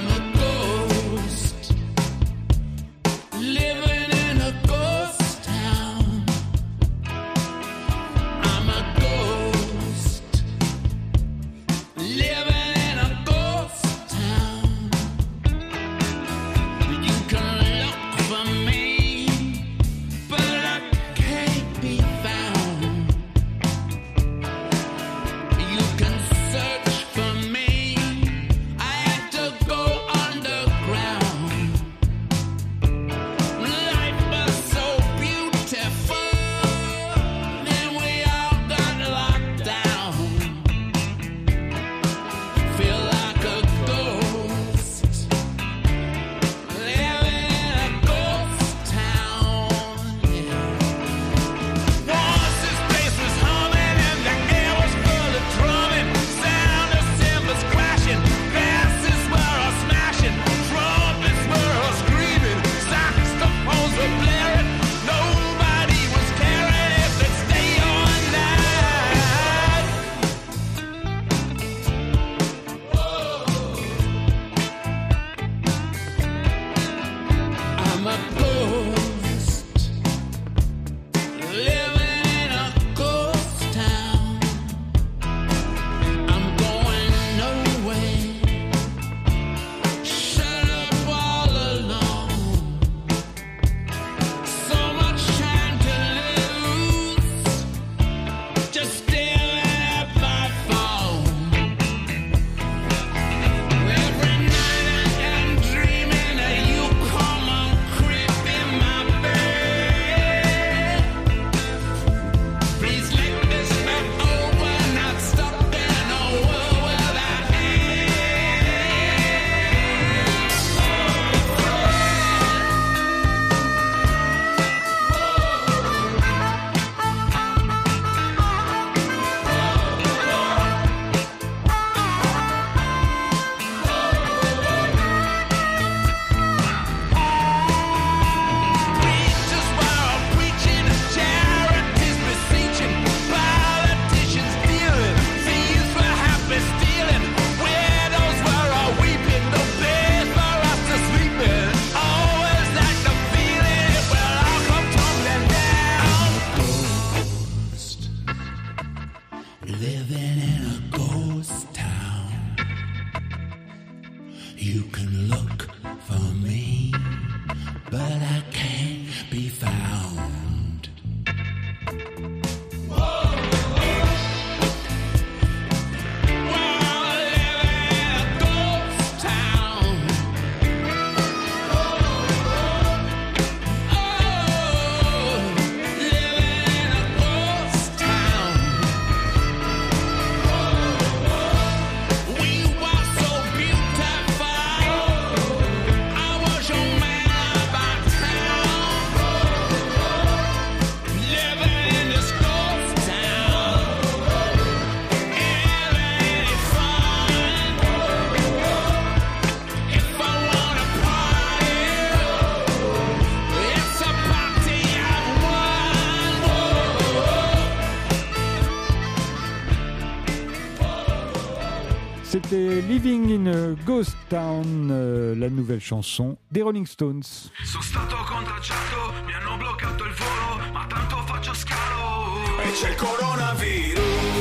C'était Living in a Ghost Town, euh, la nouvelle chanson des Rolling Stones. Sono stato contagiato, mi hanno bloccato il volo, ma tanto faccio scalo. E c'è il coronavirus,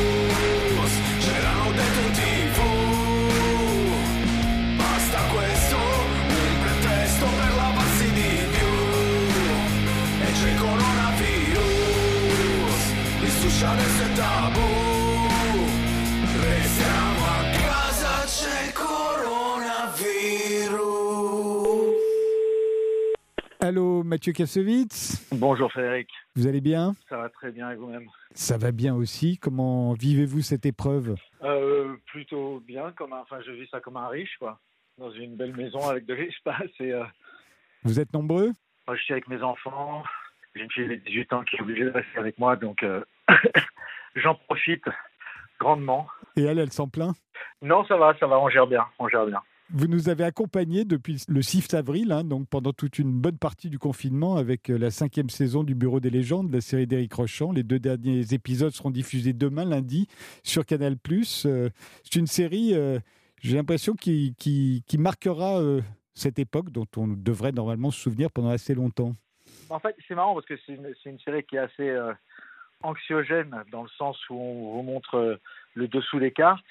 c'erano dentro in tivù. Basta questo, un pretesto per lavarsi di tabù. Restiamo a casa, c'è il coronavirus. Allô, Mathieu Kassovitz. Bonjour Frédéric. Vous allez bien? Ça va très bien et vous-même? Ça va bien aussi. Comment vivez-vous cette épreuve? euh, Plutôt bien. Comme un, enfin, je vis ça comme un riche, quoi. Dans une belle maison avec de l'espace. Et, euh, Vous êtes nombreux? moi, je suis avec mes enfants. J'ai une fille de dix-huit ans qui est obligée de rester avec moi, donc euh, j'en profite grandement. Et elle, elle s'en plaint? Non, ça va, ça va, on gère bien, on gère bien. Vous nous avez accompagnés depuis le six avril, hein, donc pendant toute une bonne partie du confinement, avec la cinquième saison du Bureau des légendes, la série d'Éric Rochant. Les deux derniers épisodes seront diffusés demain, lundi, sur Canal plus. Euh, c'est une série, euh, j'ai l'impression, qui, qui, qui marquera euh, cette époque dont on devrait normalement se souvenir pendant assez longtemps. En fait, c'est marrant parce que c'est une, c'est une série qui est assez euh, anxiogène, dans le sens où on vous montre euh, le dessous des cartes.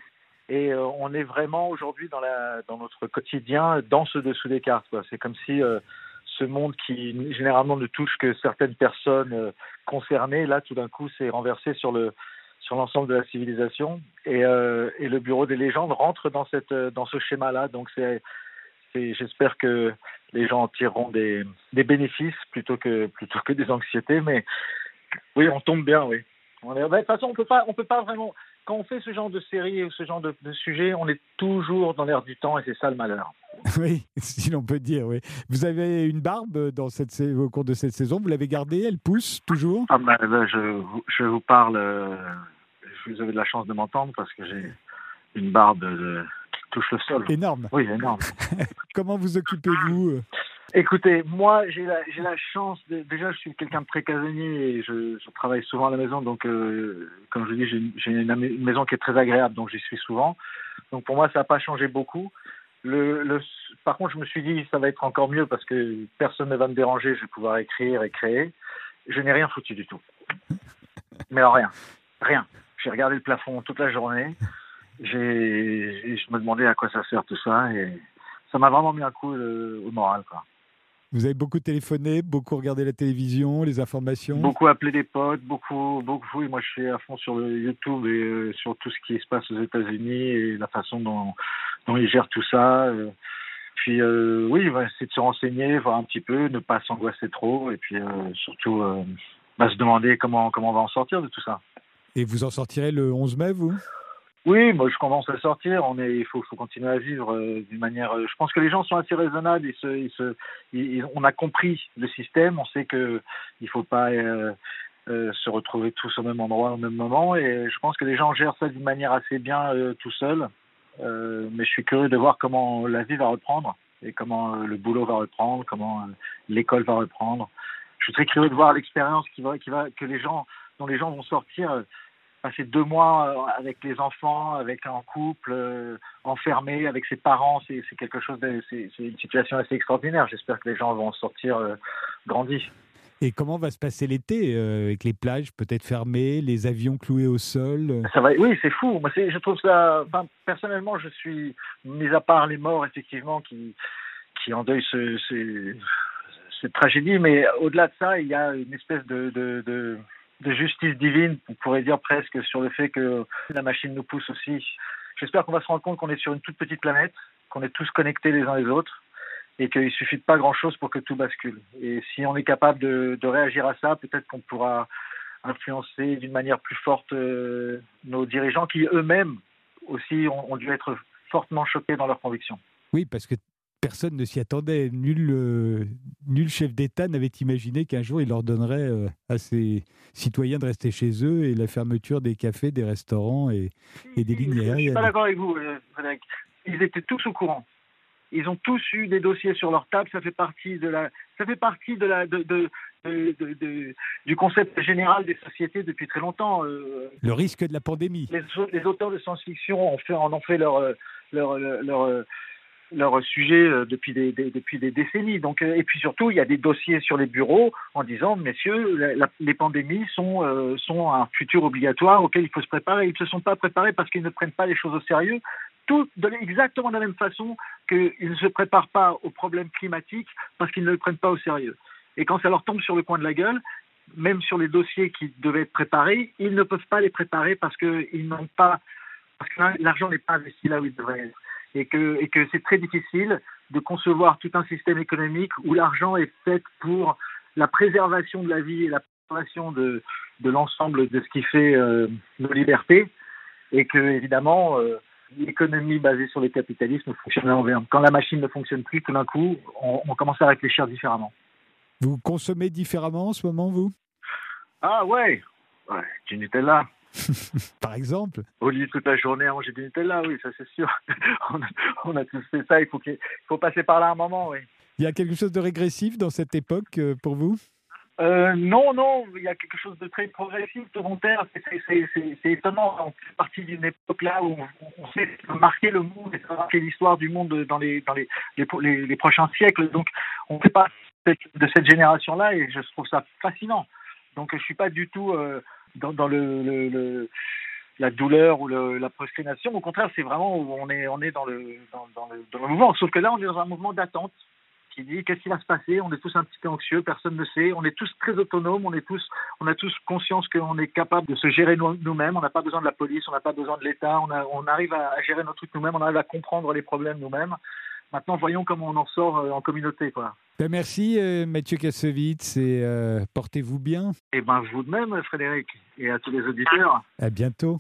Et euh, on est vraiment aujourd'hui dans, la, dans notre quotidien, dans ce dessous des cartes, quoi. C'est comme si euh, ce monde qui généralement ne touche que certaines personnes euh, concernées, là tout d'un coup s'est renversé sur, le, sur l'ensemble de la civilisation. Et, euh, et le Bureau des légendes rentre dans, cette, dans ce schéma-là. Donc c'est, c'est, j'espère que les gens en tireront des, des bénéfices plutôt que, plutôt que des anxiétés. Mais oui, on tombe bien, oui. On est, de toute façon, on peut pas, on peut pas vraiment... Quand on fait ce genre de série ou ce genre de, de sujet, on est toujours dans l'air du temps et c'est ça le malheur. Oui, si l'on peut dire, oui. Vous avez une barbe dans cette, au cours de cette saison, vous l'avez gardée, elle pousse toujours? Ah ben, là, je, je vous parle, euh, vous avez de la chance de m'entendre parce que j'ai une barbe de, qui touche le sol. Énorme. Oui, énorme. Comment vous occupez-vous? Écoutez, moi, j'ai la, j'ai la chance, de, déjà, je suis quelqu'un de très casanier et je, je travaille souvent à la maison, donc, euh, comme je dis, j'ai, j'ai une, une maison qui est très agréable, donc j'y suis souvent. Donc, pour moi, ça n'a pas changé beaucoup. Le, le, par contre, je me suis dit, ça va être encore mieux parce que personne ne va me déranger, je vais pouvoir écrire et créer. Je n'ai rien foutu du tout. Mais alors, rien. Rien. J'ai regardé le plafond toute la journée. J'ai, je me demandais à quoi ça sert tout ça et ça m'a vraiment mis un coup euh, au moral, quoi. Vous avez beaucoup téléphoné, beaucoup regardé la télévision, les informations? Beaucoup appelé des potes, beaucoup, beaucoup. Et moi, je suis à fond sur le YouTube et euh, sur tout ce qui se passe aux États-Unis et la façon dont, dont ils gèrent tout ça. Euh, puis, euh, oui, bah, c'est de se renseigner, voir un petit peu, ne pas s'angoisser trop et puis euh, surtout euh, bah, se demander comment, comment on va en sortir de tout ça. Et vous en sortirez le onze mai, vous? Oui, moi je commence à sortir. On est, il faut, faut continuer à vivre euh, d'une manière. Euh, je pense que les gens sont assez raisonnables. Ils se, ils se, ils, on a compris le système. On sait que il faut pas euh, euh, se retrouver tous au même endroit au même moment. Et je pense que les gens gèrent ça d'une manière assez bien euh, tout seuls. Euh, mais je suis curieux de voir comment la vie va reprendre et comment euh, le boulot va reprendre, comment euh, l'école va reprendre. Je suis très curieux de voir l'expérience qui va, qui va, que les gens, dont les gens vont sortir. Euh, passer deux mois avec les enfants, avec un couple, euh, enfermé avec ses parents, c'est, c'est quelque chose de, c'est, c'est une situation assez extraordinaire. J'espère que les gens vont en sortir euh, grandis. Et comment va se passer l'été euh, avec les plages peut-être fermées, les avions cloués au sol? Ça va, oui, c'est fou. Moi, c'est, je trouve ça. Enfin, personnellement, je suis, mis à part les morts effectivement qui qui endeuillent ce, ce, cette tragédie, mais au-delà de ça, il y a une espèce de, de, de de justice divine, on pourrait dire presque, sur le fait que la machine nous pousse aussi. J'espère qu'on va se rendre compte qu'on est sur une toute petite planète, qu'on est tous connectés les uns les autres, et qu'il suffit de pas grand-chose pour que tout bascule. Et si on est capable de, de réagir à ça, peut-être qu'on pourra influencer d'une manière plus forte euh, nos dirigeants, qui eux-mêmes aussi ont, ont dû être fortement choqués dans leurs convictions. Oui, parce que personne ne s'y attendait. Nul, euh, nul chef d'État n'avait imaginé qu'un jour il ordonnerait euh, à ses citoyens de rester chez eux et la fermeture des cafés, des restaurants et, et des lignes aériennes. Je ne suis pas d'accord avec vous, Frédéric. Ils étaient tous au courant. Ils ont tous eu des dossiers sur leur table. Ça fait partie de la, ça fait partie de la, de, de, de, de, de, du concept général des sociétés depuis très longtemps. Le risque de la pandémie. Les, les auteurs de science-fiction ont fait, en ont fait leur, leur, leur, leur leur sujet depuis des, des, depuis des décennies. Donc, et puis surtout, il y a des dossiers sur les bureaux en disant, messieurs, la, la, les pandémies sont, euh, sont un futur obligatoire auquel il faut se préparer. Ils ne se sont pas préparés parce qu'ils ne prennent pas les choses au sérieux. Tout de exactement de la même façon qu'ils ne se préparent pas aux problèmes climatiques parce qu'ils ne le prennent pas au sérieux. Et quand ça leur tombe sur le coin de la gueule, même sur les dossiers qui devaient être préparés, ils ne peuvent pas les préparer parce qu'ils n'ont pas, parce que l'argent n'est pas investi là où il devrait être. Et que, et que c'est très difficile de concevoir tout un système économique où l'argent est fait pour la préservation de la vie et la préservation de, de l'ensemble de ce qui fait euh, nos libertés, et que, évidemment, euh, l'économie basée sur le capitalisme fonctionne à l'envers. Quand la machine ne fonctionne plus, tout d'un coup, on, on commence à réfléchir différemment. Vous consommez différemment en ce moment, vous ? Ah ouais, ouais, du Nutella. Par exemple ? Au lieu de toute la journée à manger du Nutella, oui, ça c'est sûr. on, a, on a tous fait ça, il faut, qu'il, il faut passer par là un moment, oui. Il y a quelque chose de régressif dans cette époque euh, pour vous ? euh, Non, non, il y a quelque chose de très progressif, de volontaire. C'est, c'est, c'est, c'est, c'est étonnant. On fait partie d'une époque là où on, on sait marquer le monde et marquer l'histoire du monde dans les, dans les, les, les, les prochains siècles. Donc, on fait partie de cette génération-là et je trouve ça fascinant. Donc, je suis pas du tout euh, dans, dans le, le, le la douleur ou le, la procrastination. Au contraire, c'est vraiment où on est, on est dans le, dans, dans le, dans le mouvement. Sauf que là, on est dans un mouvement d'attente qui dit qu'est-ce qui va se passer. On est tous un petit peu anxieux, personne ne sait. On est tous très autonomes. On est tous, on a tous conscience qu'on est capable de se gérer nous, nous-mêmes. On n'a pas besoin de la police, on n'a pas besoin de l'État. On, a, on arrive à, à gérer nos trucs nous-mêmes. On arrive à comprendre les problèmes nous-mêmes. Maintenant, voyons comment on en sort euh, en communauté, quoi. Ben merci euh, Mathieu Kassovitz et euh, portez-vous bien. Et ben vous de même Frédéric et à tous les auditeurs. À bientôt.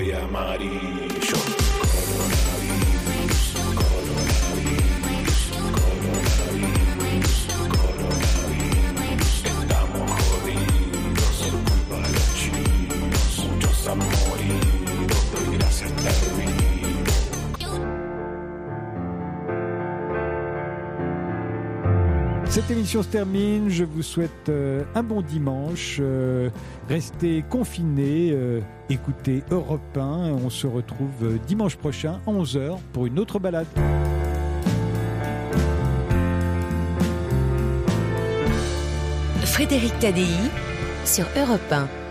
Cette émission se termine, je vous souhaite euh, un bon dimanche, euh, restez confinés, euh, écoutez Europe un, on se retrouve euh, dimanche prochain à onze heures pour une autre balade. Frédéric Tadei sur Europe un.